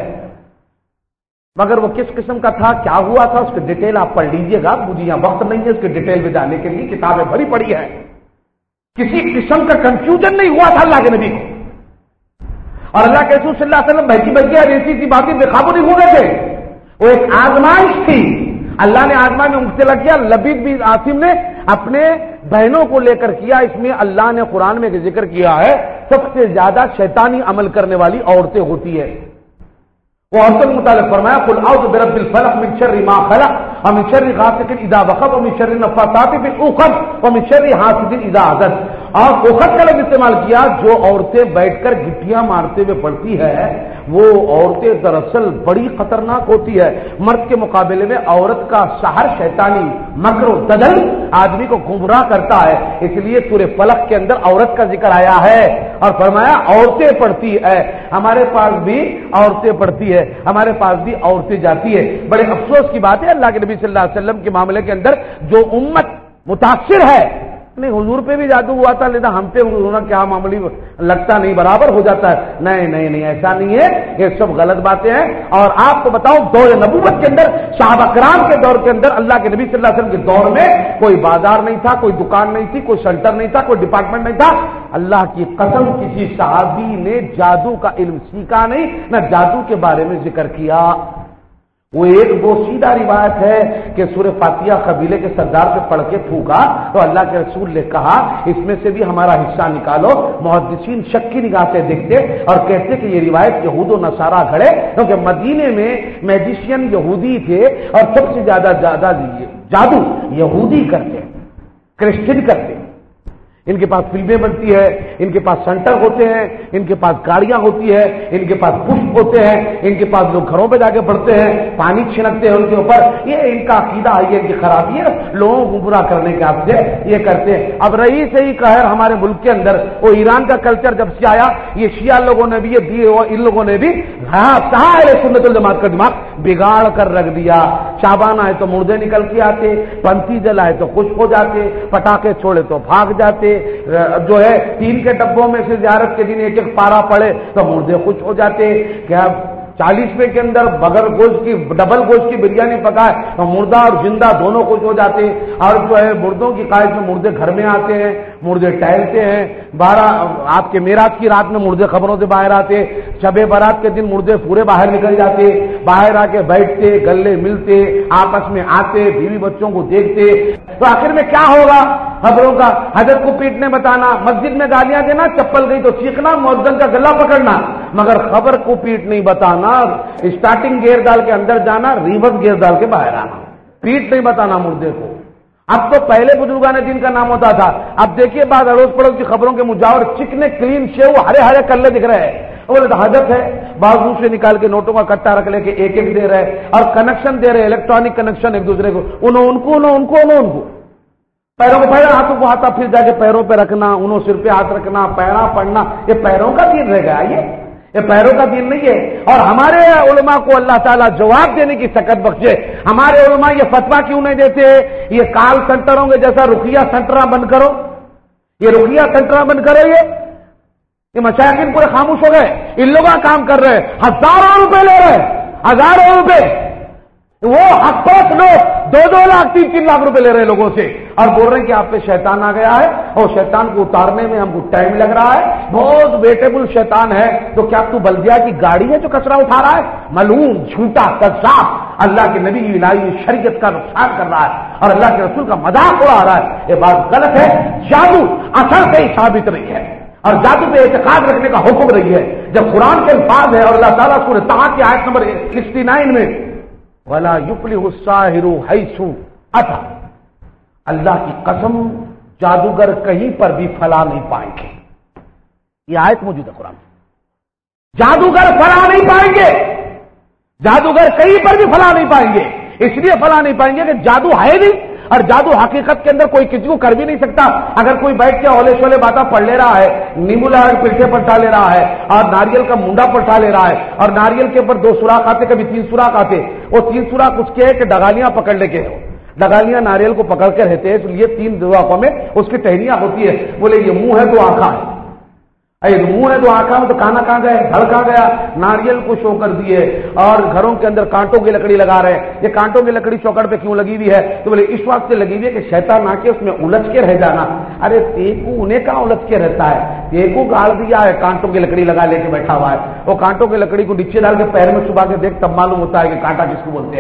مگر وہ کس قسم کا تھا، کیا ہوا تھا، اس کی ڈیٹیل آپ پڑھ لیجئے گا، مجھے یہاں وقت نہیں ہے اس کی ڈیٹیل میں جانے کے لیے، کتابیں بھری پڑی ہے۔ کسی قسم کا کنفیوژن نہیں ہوا تھا اللہ کے نبی کو، اور اللہ کے رسول صلی اللہ علیہ وسلم بہتی بہتی ایسی ایسی باتیں بے قابو نہیں ہو گئے تھے۔ وہ ایک آزمائش تھی، اللہ نے آزما میں مبتلا کیا. لبید بن عاصم نے اپنے بہنوں کو لے کر کیا. اس میں اللہ نے قرآن میں ذکر کیا ہے سب سے زیادہ شیطانی عمل کرنے والی عورتیں ہوتی ہے. وہ عورتوں کے متعلق فرمایا قل اعوذ برب الفلق من شر ما خلق ومن شر غاسق اذا وقب ومن شر النفاثات في العقد ومن شر حاسد اذا حسد. اور عقد کا لفظ استعمال کیا. جو عورتیں بیٹھ کر گٹیاں مارتے ہوئے پڑتی ہے وہ عورتیں دراصل بڑی خطرناک ہوتی ہے. مرد کے مقابلے میں عورت کا سحر شیطانی مکر و دجل آدمی کو گمراہ کرتا ہے. اس لیے سورہ فلق کے اندر عورت کا ذکر آیا ہے اور فرمایا عورتیں پڑھتی ہے. ہمارے پاس بھی عورتیں پڑھتی ہے, ہمارے پاس بھی عورتیں جاتی ہے. بڑے افسوس کی بات ہے اللہ کے نبی صلی اللہ علیہ وسلم کے معاملے کے اندر جو امت متاثر ہے. نہیں حضور پہ بھی جادو ہوا تھا لیکن ہم پہ ہونا کیا معمولی لگتا نہیں, برابر ہو جاتا ہے. نہیں ایسا نہیں ہے, یہ سب غلط باتیں ہیں. اور آپ کو بتاؤں دور نبوت کے اندر صحابہ کرام کے دور کے اندر اللہ کے نبی صلی اللہ علیہ وسلم کے دور میں کوئی بازار نہیں تھا, کوئی دکان نہیں تھی, کوئی سینٹر نہیں تھا, کوئی ڈپارٹمنٹ نہیں تھا. اللہ کی قسم کسی صحابی نے جادو کا علم سیکھا نہیں, نہ جادو کے بارے میں ذکر کیا. وہ ایک بوسیدہ روایت ہے کہ سورہ فاتحہ قبیلے کے سردار سے پڑھ کے پھونکا تو اللہ کے رسول نے کہا اس میں سے بھی ہمارا حصہ نکالو. محدثین شک کی نگاہ سے دیکھتے اور کہتے کہ یہ روایت یہود و نصارہ گھڑے, کیونکہ مدینے میں میجیشین یہودی تھے اور سب سے زیادہ جادو یہودی کرتے, کرسچن کرتے. ان کے پاس فلمیں بنتی ہے, ان کے پاس سینٹر ہوتے ہیں, ان کے پاس گاڑیاں ہوتی ہے, ان کے پاس پشپ ہوتے ہیں, ان کے پاس لوگ گھروں پہ جا کے پڑھتے ہیں, پانی چھنکتے ہیں ان کے اوپر. یہ ان کا عقیدہ ہے, یہ ان کی خرابی ہے, لوگوں کو گمراہ کرنے کے واسطے یہ کرتے ہیں. اب رہی سے ہی قہر ہمارے ملک کے اندر وہ ایران کا کلچر جب سے آیا, یہ شیعہ لوگوں نے بھی یہ دیے اور ان لوگوں نے بھی سنت الجماعت کا دماغ بگاڑ کر رکھ دیا. شابان آئے تو مردے نکل کے آتے, پنتی جلائے تو خوش ہو جاتے, پٹاخے چھوڑے تو بھاگ جاتے, جو ہے تین کے ڈبوں میں سے زیارت کے دن ایک ایک پارا پڑے تو مردے خوش ہو جاتے. کیا 40 روپے کے اندر بغیر گوشت کی ڈبل گوشت کی بریانی پکائے تو مردہ اور زندہ دونوں خوش ہو جاتے. اور جو ہے مردوں کی قائد میں مردے گھر میں آتے ہیں, مردے ٹہلتے ہیں. 12 آپ کے میراث کی رات میں مردے خبروں سے باہر آتے, شب برات کے دن مردے پورے باہر نکل جاتے, باہر آ کے بیٹھتے, گلے ملتے, آپس میں آتے, بیوی بچوں کو دیکھتے. تو آخر میں کیا ہوگا خبروں کا؟ حضرت کو پیٹنے بتانا, مسجد میں گالیاں دینا, چپل گئی تو چیخنا, مؤذن کا گلا پکڑنا, مگر خبر کو پیٹ نہیں بتانا, اسٹارٹنگ گیئر ڈال کے اندر جانا, ریورس گیئر ڈال کے باہر آنا, پیٹ نہیں بتانا مردے کو. اب تو پہلے بزرگان دین کا نام ہوتا تھا, اب دیکھیے بعد اڑوس پڑوس کی خبروں کے مجاور چکنے کلین شیو ہرے ہرے کلے دکھ رہے ہیں. بولے تو حضرت ہے, بازو سے نکال کے نوٹوں کا کٹا رکھ لے کے ایک ایک دے رہے اور کنیکشن دے رہے, الیکٹرانک کنیکشن ایک دوسرے کو, ان کو پیروں کو پہنا, ہاتھوں کو ہاتھ پھر جا کے پیروں پہ رکھنا, انہوں سر پہ ہاتھ رکھنا, پیرا پڑنا, یہ پیروں کا دین رہ گیا, یہ پیروں کا دین نہیں ہے. اور ہمارے علماء کو اللہ تعالیٰ جواب دینے کی سکت بخشے. ہمارے علماء یہ فتویٰ کیوں نہیں دیتے یہ کال سینٹروں کے جیسا رقیہ سینٹر بند کرو, یہ رقیہ سینٹر بند کرو, یہ مشائخین پورے خاموش ہو گئے. ان لوگوں کا کام کر رہے, ہزاروں روپے لے رہے, ہزاروں روپے. وہ حقوق لوگ 2-2 لاکھ 3-3 لاکھ روپے لے رہے لوگوں سے اور بول رہے ہیں کہ آپ پہ شیطان آ گیا ہے اور شیطان کو اتارنے میں ہم کو ٹائم لگ رہا ہے, بہت ویٹیبل شیطان ہے. تو کیا تو بلدیا کی گاڑی ہے جو کچرا اٹھا رہا ہے؟ ملعون, جھوٹا, کذاب, اللہ کے نبی کی الہی شریعت کا نقصان کر رہا ہے اور اللہ کے رسول کا مذاق اڑا رہا ہے. یہ بات غلط ہے. جادو اثر سے ہی ثابت رہی ہے اور جادو پہ اعتقاد رکھنے کا حکم رہی ہے. جب قرآن کے الفاظ ہے اور اللہ تعالیٰ سورہ طٰہٰ کی آیت نمبر 69 میں وَلَا يُفْلِحُ السَّاحِرُ حَيْثُ أَتَى, اللہ کی قسم جادوگر کہیں پر بھی فلاح نہیں پائیں گے. یہ آیت موجود ہے قرآن. جادوگر فلاح نہیں پائیں گے, جادوگر کہیں پر بھی فلاح نہیں پائیں گے. اس لیے فلاح نہیں پائیں گے کہ جادو ہے نہیں اور جادو حقیقت کے اندر کوئی کسی کو کر بھی نہیں سکتا. اگر کوئی بیٹھ کے اولے شولے باتیں پڑھ لے رہا ہے, نیمبو لگا کے پیٹھے پلٹا لے رہا ہے اور ناریل کا منڈا پلٹا لے رہا ہے اور ناریل کے اوپر 2 سوراخ آتے, کبھی 3 سوراخ آتے, وہ 3 سوراخ اس کے ہے کہ ڈگالیاں پکڑنے کے, ڈگالیاں ناریل کو پکڑ کے رہتے ہیں, اس لیے 3 سوراخوں میں اس کی ٹہنیاں ہوتی ہے. بولے یہ منہ ہے تو آنکھاں ہے, منہ ہے تو آنکھاں, تو کانا کہاں گئے, گھر کہاں گیا, ناریل کو شو کر دیے اور گھروں کے اندر کانٹوں کی لکڑی لگا رہے. یہ کانٹوں کی لکڑی چوکڑ پہ کیوں لگی ہوئی ہے؟ تو بولے اس وقت سے لگی ہوئی ہے کہ شیطان آ کے اس میں الجھ کے رہ جانا. ارے تیکو انہیں کہاں الجھ کے رہتا ہے, تیکو گاڑ دیا ہے, کانٹوں کی لکڑی لگا لے کے بیٹھا ہوا ہے. وہ کانٹوں کی لکڑی کو نیچے ڈال کے پیر میں چبا کے دیکھ, تب معلوم ہوتا ہے کہ کانٹا کس کو بولتے ہیں.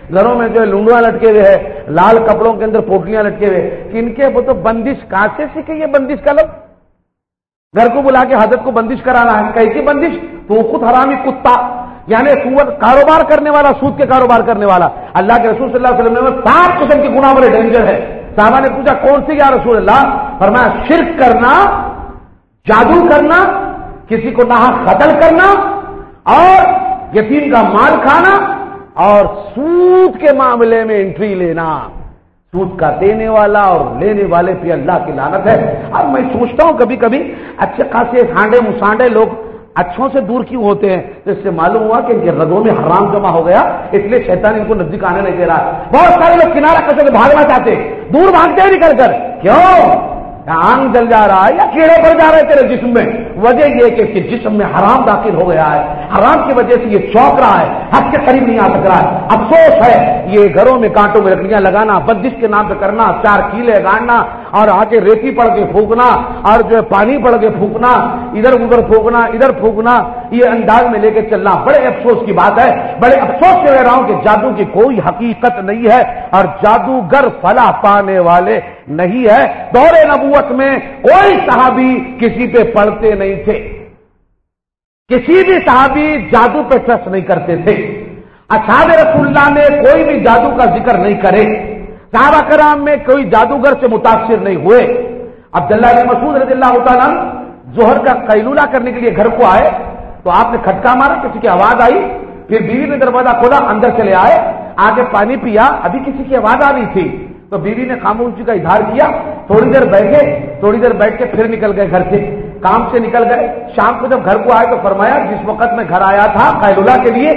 گھروں میں جو ہے لونڈوا لٹکے ہوئے ہیں، لال کپڑوں کے اندر پوٹلیاں لٹکے ہوئے، ان کے وہ تو بندش کہاں سے سیکھے یہ بندش کا لفظ؟ گھر کو بلا کے حضرت کو بندش کرانا ہے، کیسی بندش؟ تو خود حرامی کتا، یعنی کاروبار کرنے والا، سود کے کاروبار کرنے والا۔ اللہ کے رسول صلی اللہ علیہ وسلم نے 7 قسم کے گناہ بڑے ڈینجر ہے۔ صحابہ نے پوچھا کون سی یا رسول اللہ؟ فرمایا شرک کرنا، جادو کرنا، کسی کو ناحق قتل کرنا، اور یتیم کا مال کھانا، اور سود کے معاملے میں انٹری لینا۔ سود کا دینے والا اور لینے والے پہ اللہ کی لعنت ہے۔ اب میں سوچتا ہوں کبھی کبھی اچھے خاصے ہانڈے مسانڈے لوگ اچھوں سے دور کیوں ہوتے ہیں؟ تو اس سے معلوم ہوا کہ ان کے رگوں میں حرام جمع ہو گیا، اس لیے شیطان ان کو نزدیک آنے نہیں دے رہا۔ بہت سارے لوگ کنارہ کر کے بھاگنا چاہتے، دور بھاگتے ہیں نکل کر، کیوں؟ آنکھ جل جا رہا ہے یا کیڑے پڑ جا رہے تیرے جسم میں؟ وجہ یہ کہ جسم میں حرام داخل ہو گیا ہے، حرام کی وجہ سے یہ چونک رہا ہے، حق کے قریب نہیں آ سک رہا ہے۔ افسوس ہے یہ گھروں میں کانٹوں میں لکڑیاں لگانا، بندش کے نام پہ کرنا، 4 کیلے گاڑنا، اور آگے ریتی پڑ کے پھونکنا، اور جو ہے پانی پڑ کے پھونکنا، ادھر ادھر پھونکنا، ادھر پھونکنا، یہ انداز میں لے کے چلنا بڑے افسوس کی بات ہے۔ بڑے افسوس سے کہہ رہا ہوں کہ جادو کی کوئی حقیقت نہیں ہے، اور جادوگر فلاح پانے والے نہیں ہے۔ دور نبوت میں کوئی صحابی کسی پہ پڑھتے نہیں تھے، کسی بھی صحابی جادو پہ ٹرسٹ نہیں کرتے تھے، اصحاب رسول اللہ نے کوئی بھی جادو کا ذکر نہیں کرے، صحابہ کرام میں کوئی جادوگر سے متاثر نہیں ہوئے۔ عبداللہ بن مسعود رضی اللہ تعالیٰ ظہر کا قیلولہ کرنے کے لیے گھر کو آئے تو آپ نے کھٹکا مارا، کسی کی آواز آئی، پھر بیوی نے دروازہ کھولا، اندر چلے آئے، آگے پانی پیا، ابھی کسی کی آواز آ رہی تھی تو بیوی نے خاموشی کا اظہار کیا، تھوڑی دیر بیٹھے، تھوڑی دیر بیٹھ کے پھر نکل گئے گھر سے، کام سے نکل گئے۔ شام کو جب گھر کو آئے تو فرمایا جس وقت میں گھر آیا تھا قیلولہ کے لیے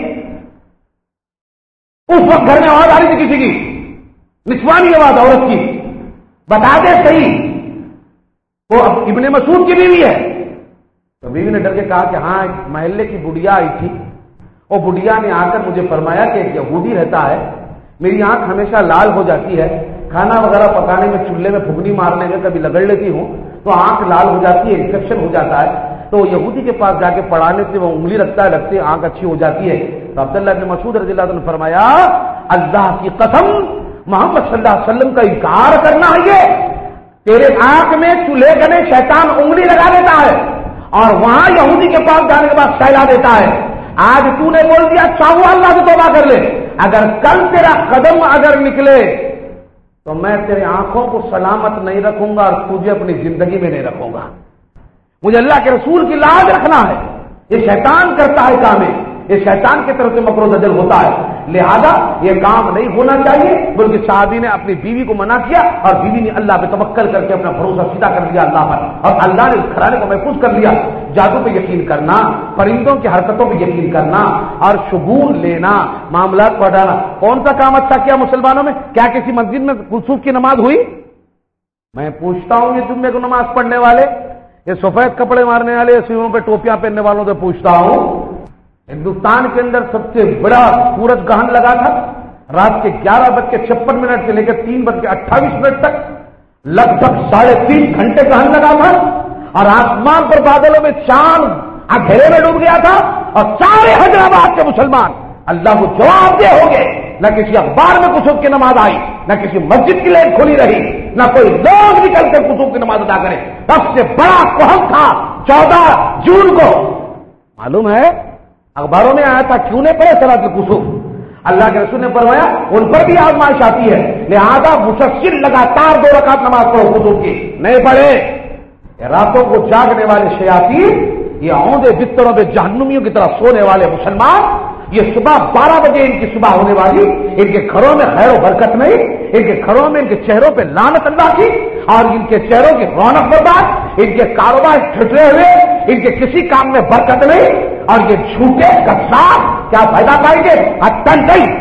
اس وقت گھر میں آواز آ رہی تھی کسی کی، نسوانی آواز عورت کی، بتا دے صحیح وہ ابن مسعود کی بیوی ہے؟ تو بیوی نے ڈر کے کہا کہ ہاں ایک محلے کی بڑھیا آئی تھی، وہ بڑھیا نے آ کر مجھے فرمایا کہ ایک یہودی رہتا ہے، میری آنکھ ہمیشہ لال ہو جاتی ہے، کھانا وغیرہ پکانے میں چولہے میں پھگنی مارنے میں کبھی لگڑ لیتی ہوں تو آنکھ لال ہو جاتی ہے، انفیکشن ہو جاتا ہے، تو یہودی کے پاس جا کے پڑھانے سے وہ انگلی رکھتا ہے، لگتے آنکھ اچھی ہو جاتی ہے۔ تو عبداللہ بن مسعود رضی اللہ عنہ نے فرمایا اللہ کی قسم محمد صلی اللہ علیہ وسلم کا انکار کرنا ہے، یہ تیرے آنکھ میں چولہے گنے شیطان انگلی لگا دیتا ہے اور وہاں یہودی کے پاس جانے کے بعد سہلا دیتا ہے۔ آج تو نے بول دیا چاہو اللہ سے توبہ کر لے، اگر کل تیرا قدم اگر نکلے تو میں تیرے آنکھوں کو سلامت نہیں رکھوں گا اور تجھے اپنی زندگی میں نہیں رکھوں گا۔ مجھے اللہ کے رسول کی لاج رکھنا ہے، یہ شیطان کرتا ہے کام، یہ شیطان کی طرف سے مکر و دجل ہوتا ہے، لہذا یہ کام نہیں ہونا چاہیے۔ بلکہ صحابی نے اپنی بیوی کو منع کیا اور بیوی نے اللہ پہ توکل کر کے اپنا بھروسہ سیدھا کر لیا اللہ پر، اور اللہ نے اس گھرانے کو محفوظ کر لیا۔ جادو پہ یقین کرنا، پرندوں کی حرکتوں پہ یقین کرنا اور شگون لینا، معاملات کو ہٹانا، کون سا کام اچھا کیا مسلمانوں میں؟ کیا کسی مسجد میں کسوف کی نماز ہوئی؟ میں پوچھتا ہوں یہ جمعے کو نماز پڑھنے والے، یہ سفید کپڑے مارنے والے، سروں پہ ٹوپیاں پہننے والوں سے پوچھتا ہوں، ہندوستان کے اندر سب سے بڑا سورج گرہن لگا تھا رات کے 11:56 سے لے کر 3:28 تک، لگ بھگ 3.5 گھنٹے گرہن لگا تھا، اور آسمان پر بادلوں میں چاند اندھیرے میں ڈوب گیا تھا، اور سارے حیدرآباد کے مسلمان اللہ کو جواب دے ہو گئے، نہ کسی اخبار میں کسوف کی نماز آئی، نہ کسی مسجد کی لائٹ کھلی رہی، نہ کوئی لوگ نکل کر کسوف کی نماز ادا کرے۔ سب سے بڑا کوہم تھا 14 جون کو، معلوم ہے اخباروں میں آیا تھا، کیوں نہیں پڑھے صلاۃ الکسوف؟ اللہ کے رسول نے فرمایا ان پر بھی آزمائش آتی ہے، لہذا مسلسل لگاتار 2 رکعت نماز پڑھو کسوف کی، نہیں پڑھے راتوں کو جاگنے والے شیاطین، یہ اوندے بستروں پہ جہنمیوں کی طرح سونے والے مسلمان، یہ صبح 12 بجے ان کی صبح ہونے والی، ان کے گھروں میں خیر و برکت نہیں، ان کے گھروں میں ان کے چہروں پہ لعنت اللہ کی، اور ان کے چہروں کی رونق برباد، ان کے کاروبار ٹھٹرے ہوئے، ان کے کسی کام میں برکت نہیں، اور یہ جھوٹے کساب کیا فائدہ پائیں گے؟ حتن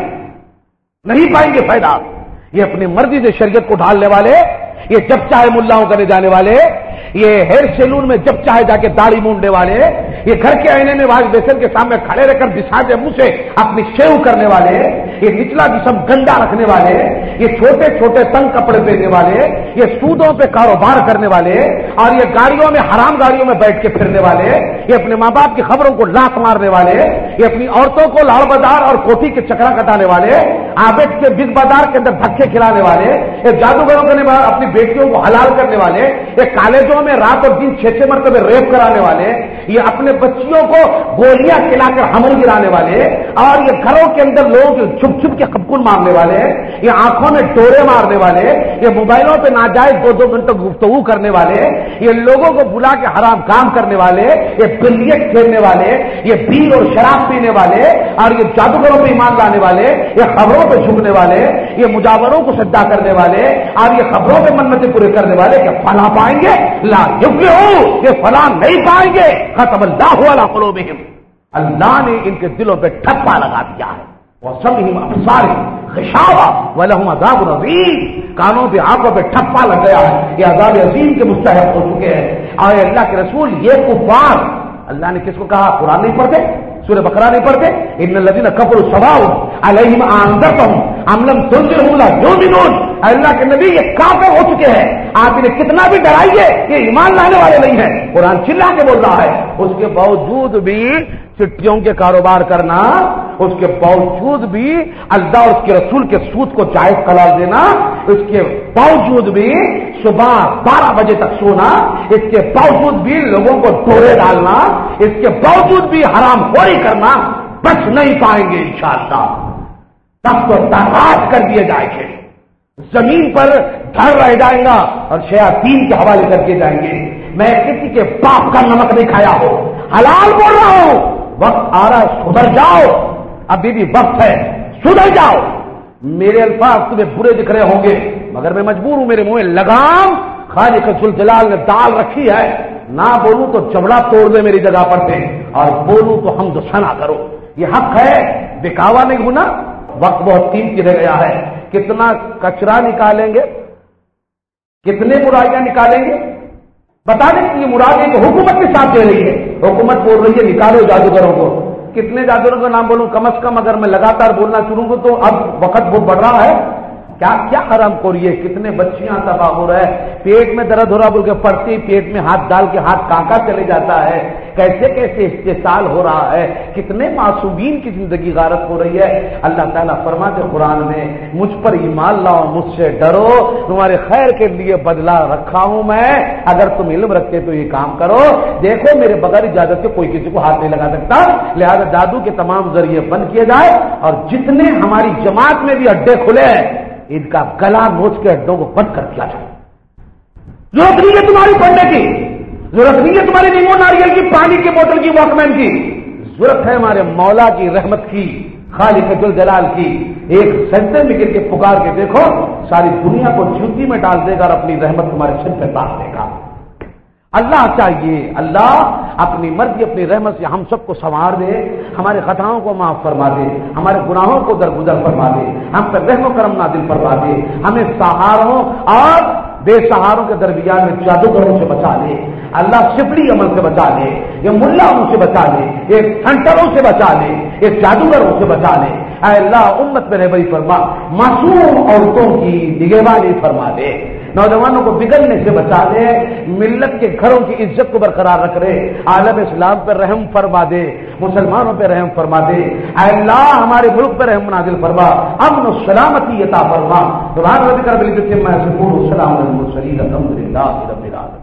نہیں پائیں گے فائدہ۔ یہ اپنی مرضی سے شریعت کو ڈھالنے والے، یہ جب چاہے ملاؤں کرنے جانے والے، یہ ہیئر سیلون میں جب چاہے جا کے داڑھی مونڈنے والے، یہ گھر کے آئینے میں واش بیسن کے سامنے کھڑے رہ کر بساتے منہ سے اپنی شیو کرنے والے، یہ نچلا جسم گندا رکھنے والے، یہ چھوٹے چھوٹے تنگ کپڑے پہننے والے، یہ سودوں پہ کاروبار کرنے والے، اور یہ گاڑیوں میں حرام گاڑیوں میں بیٹھ کے پھرنے والے، یہ اپنے ماں باپ کی خبروں کو لات مارنے والے، یہ اپنی عورتوں کو لاڑ بازار اور کوٹھی کے چکرا کٹانے والے، عابد کے بگ بازار کے اندر دھکے کھلانے والے، یہ جادوگروں کے اپنی بیٹیوں کو حلال کرنے والے، یہ کالجوں میں رات اور دن 6 مرتبہ ریپ کرانے والے، یہ اپنے بچیوں کو گولیاں کھلا کر حمل گرانے والے، اور یہ گھروں کے اندر لوگ چھپ چھپ کے قبول مارنے والے، یہ آنکھوں میں ڈورے مارنے والے، یہ موبائلوں پہ ناجائز 2 گھنٹے گفتگو کرنے والے، یہ لوگوں کو بلا کے حرام کام کرنے والے، یہ بلیت کھیلنے والے، یہ بیر اور شراب پینے والے، اور یہ جادوگروں پہ ایمان لانے والے، یہ خبروں پہ جھکنے والے، یہ مجاوروں کو سجدہ کرنے والے، اور یہ خبروں پہ منتیں پورے کرنے والے کہ فلاں پائیں گے، لا یفلحوا، یہ فلاں نہیں پائیں گے، ختم اللہ علی قلوبہم، اللہ نے ان کے دلوں پہ ٹھپا لگا دیا ہے، وسمعہم ابصارہم غشاوہ ولہم عذاب عظیم، کانوں پہ آنکھوں پہ ٹھپا لگ گیا ہے، یہ عذاب عظیم کے مستحق ہو چکے ہیں۔ اور اللہ کے رسول یہ کفار، اللہ نے کس کو کہا؟ قرآن نہیں پڑھتے؟ سورہ بقرہ نہیں پڑھتے؟ ان الذین کفروا سواء علیہم انذرتہم ام لم تنذرہم لا یؤمنون، اللہ کے نبی یہ کافر ہو چکے ہیں، آپ انہیں کتنا بھی ڈرائیے یہ ایمان لانے والے نہیں ہیں۔ قرآن چلا کے بول رہا ہے، اس کے باوجود بھی چٹھیوں کے کاروبار کرنا، اس کے باوجود بھی اللہ اور اس کے رسول کے سود کو جائز قرار دینا، اس کے باوجود بھی صبح 12 بجے تک سونا، اس کے باوجود بھی لوگوں کو ڈورے ڈالنا، اس کے باوجود بھی حرام خوری کرنا، بچ نہیں پائیں گے انشاءاللہ، تب تو تاراج کر دیے جائیں گے، زمین پر دھر رہ جائیں گا اور شیاطین کے حوالے کر کے جائیں گے۔ میں کسی کے باپ کا نمک نہیں کھایا ہو، حلال بول رہا ہوں، وقت آ رہا ہے سدھر جاؤ، ابھی بھی وقت ہے، سدھر جاؤ۔ میرے الفاظ تمہیں برے دکھ رہے ہوں گے مگر میں مجبور ہوں، میرے منہ میں لگام خالق ذوالجلال نے ڈال رکھی ہے، نہ بولوں تو چمڑا توڑ دے میری جگہ پر سے، اور بولوں تو حمد و ثنا کرو، یہ حق ہے، بکاوا نہیں ہونا۔ وقت بہت قیمتی رہ گیا ہے، کتنا کچرا نکالیں گے، کتنے برائیاں نکالیں گے، بتا دیں کہ یہ مرادیں تو حکومت کے ساتھ دے رہی ہے، حکومت بول رہی ہے نکالو جادوگروں کو، کتنے جادوگروں کا نام بولوں؟ کم از کم اگر میں لگاتار بولنا شروع کروں تو اب وقت بہت بڑھ رہا ہے، کیا حرام خوری ہے، کتنے بچیاں تباہ ہو رہا ہے، پیٹ میں درد ہو رہا بول کے پڑتی، پیٹ میں ہاتھ ڈال کے ہاتھ کانکا چلے جاتا ہے، کیسے کیسے استحصال ہو رہا ہے، کتنے معصومین کی زندگی غارت ہو رہی ہے۔ اللہ تعالیٰ فرماتے قرآن میں، مجھ پر ایمان لاؤ، مجھ سے ڈرو، تمہارے خیر کے لیے بدلہ رکھا ہوں میں، اگر تم علم رکھتے تو یہ کام کرو، دیکھو میرے بغیر اجازت کے کوئی کسی کو ہاتھ نہیں لگا سکتا، لہذا جادو کے تمام ذریعے بند کیے جائے، اور جتنے ہماری جماعت میں بھی اڈے کھلے ہیں ان کا گلا نوچ کے اڈوں کو بند کر دیا جائے۔ ضرورت نہیں ہے تمہاری پڑھنے کی، ضرورت نہیں ہے تمہاری نیمو ناریل کی، پانی کی بوتل کی، واک مین کی، ضرورت ہے ہمارے مولا کی رحمت کی، خالق ذوالجلال کی۔ ایک سجدے میں گر کے پکار کے دیکھو، ساری دنیا کو جوتی میں ڈال دے گا اور اپنی رحمت تمہارے سر پہ باندھ دے گا۔ اللہ چاہیے اللہ اپنی مرضی اپنی رحمت سے ہم سب کو سنوار دے، ہمارے خطاؤں کو معاف فرما دے، ہمارے گناہوں کو درگزر فرما دے، ہم پر رحم و کرم نازل فرما دے، ہمیں سہاروں اور بے سہاروں کے درمیان میں جادوگروں سے بچا لے، اللہ سفلی عمل سے بچا لے، یہ ملاؤں سے بچا لے، یہ سنٹروں سے بچا لے، یہ جادوگروں سے بچا لے۔ اے اللہ امت میں رہبری فرما، معصوم عورتوں کی نگہبانی فرما دے، نوجوانوں کو بگڑنے سے بچا دے، ملت کے گھروں کی عزت کو برقرار رکھ رہے، عالم اسلام پر رحم فرما دے، مسلمانوں پہ رحم فرما دے، اے اللہ ہمارے ملک پر رحم نازل فرما، امن و سلامتی عطا فرما۔ سبحان ربک رب العزت عما یصفون، والسلام علی المرسلین، الحمد للہ رب العالمین۔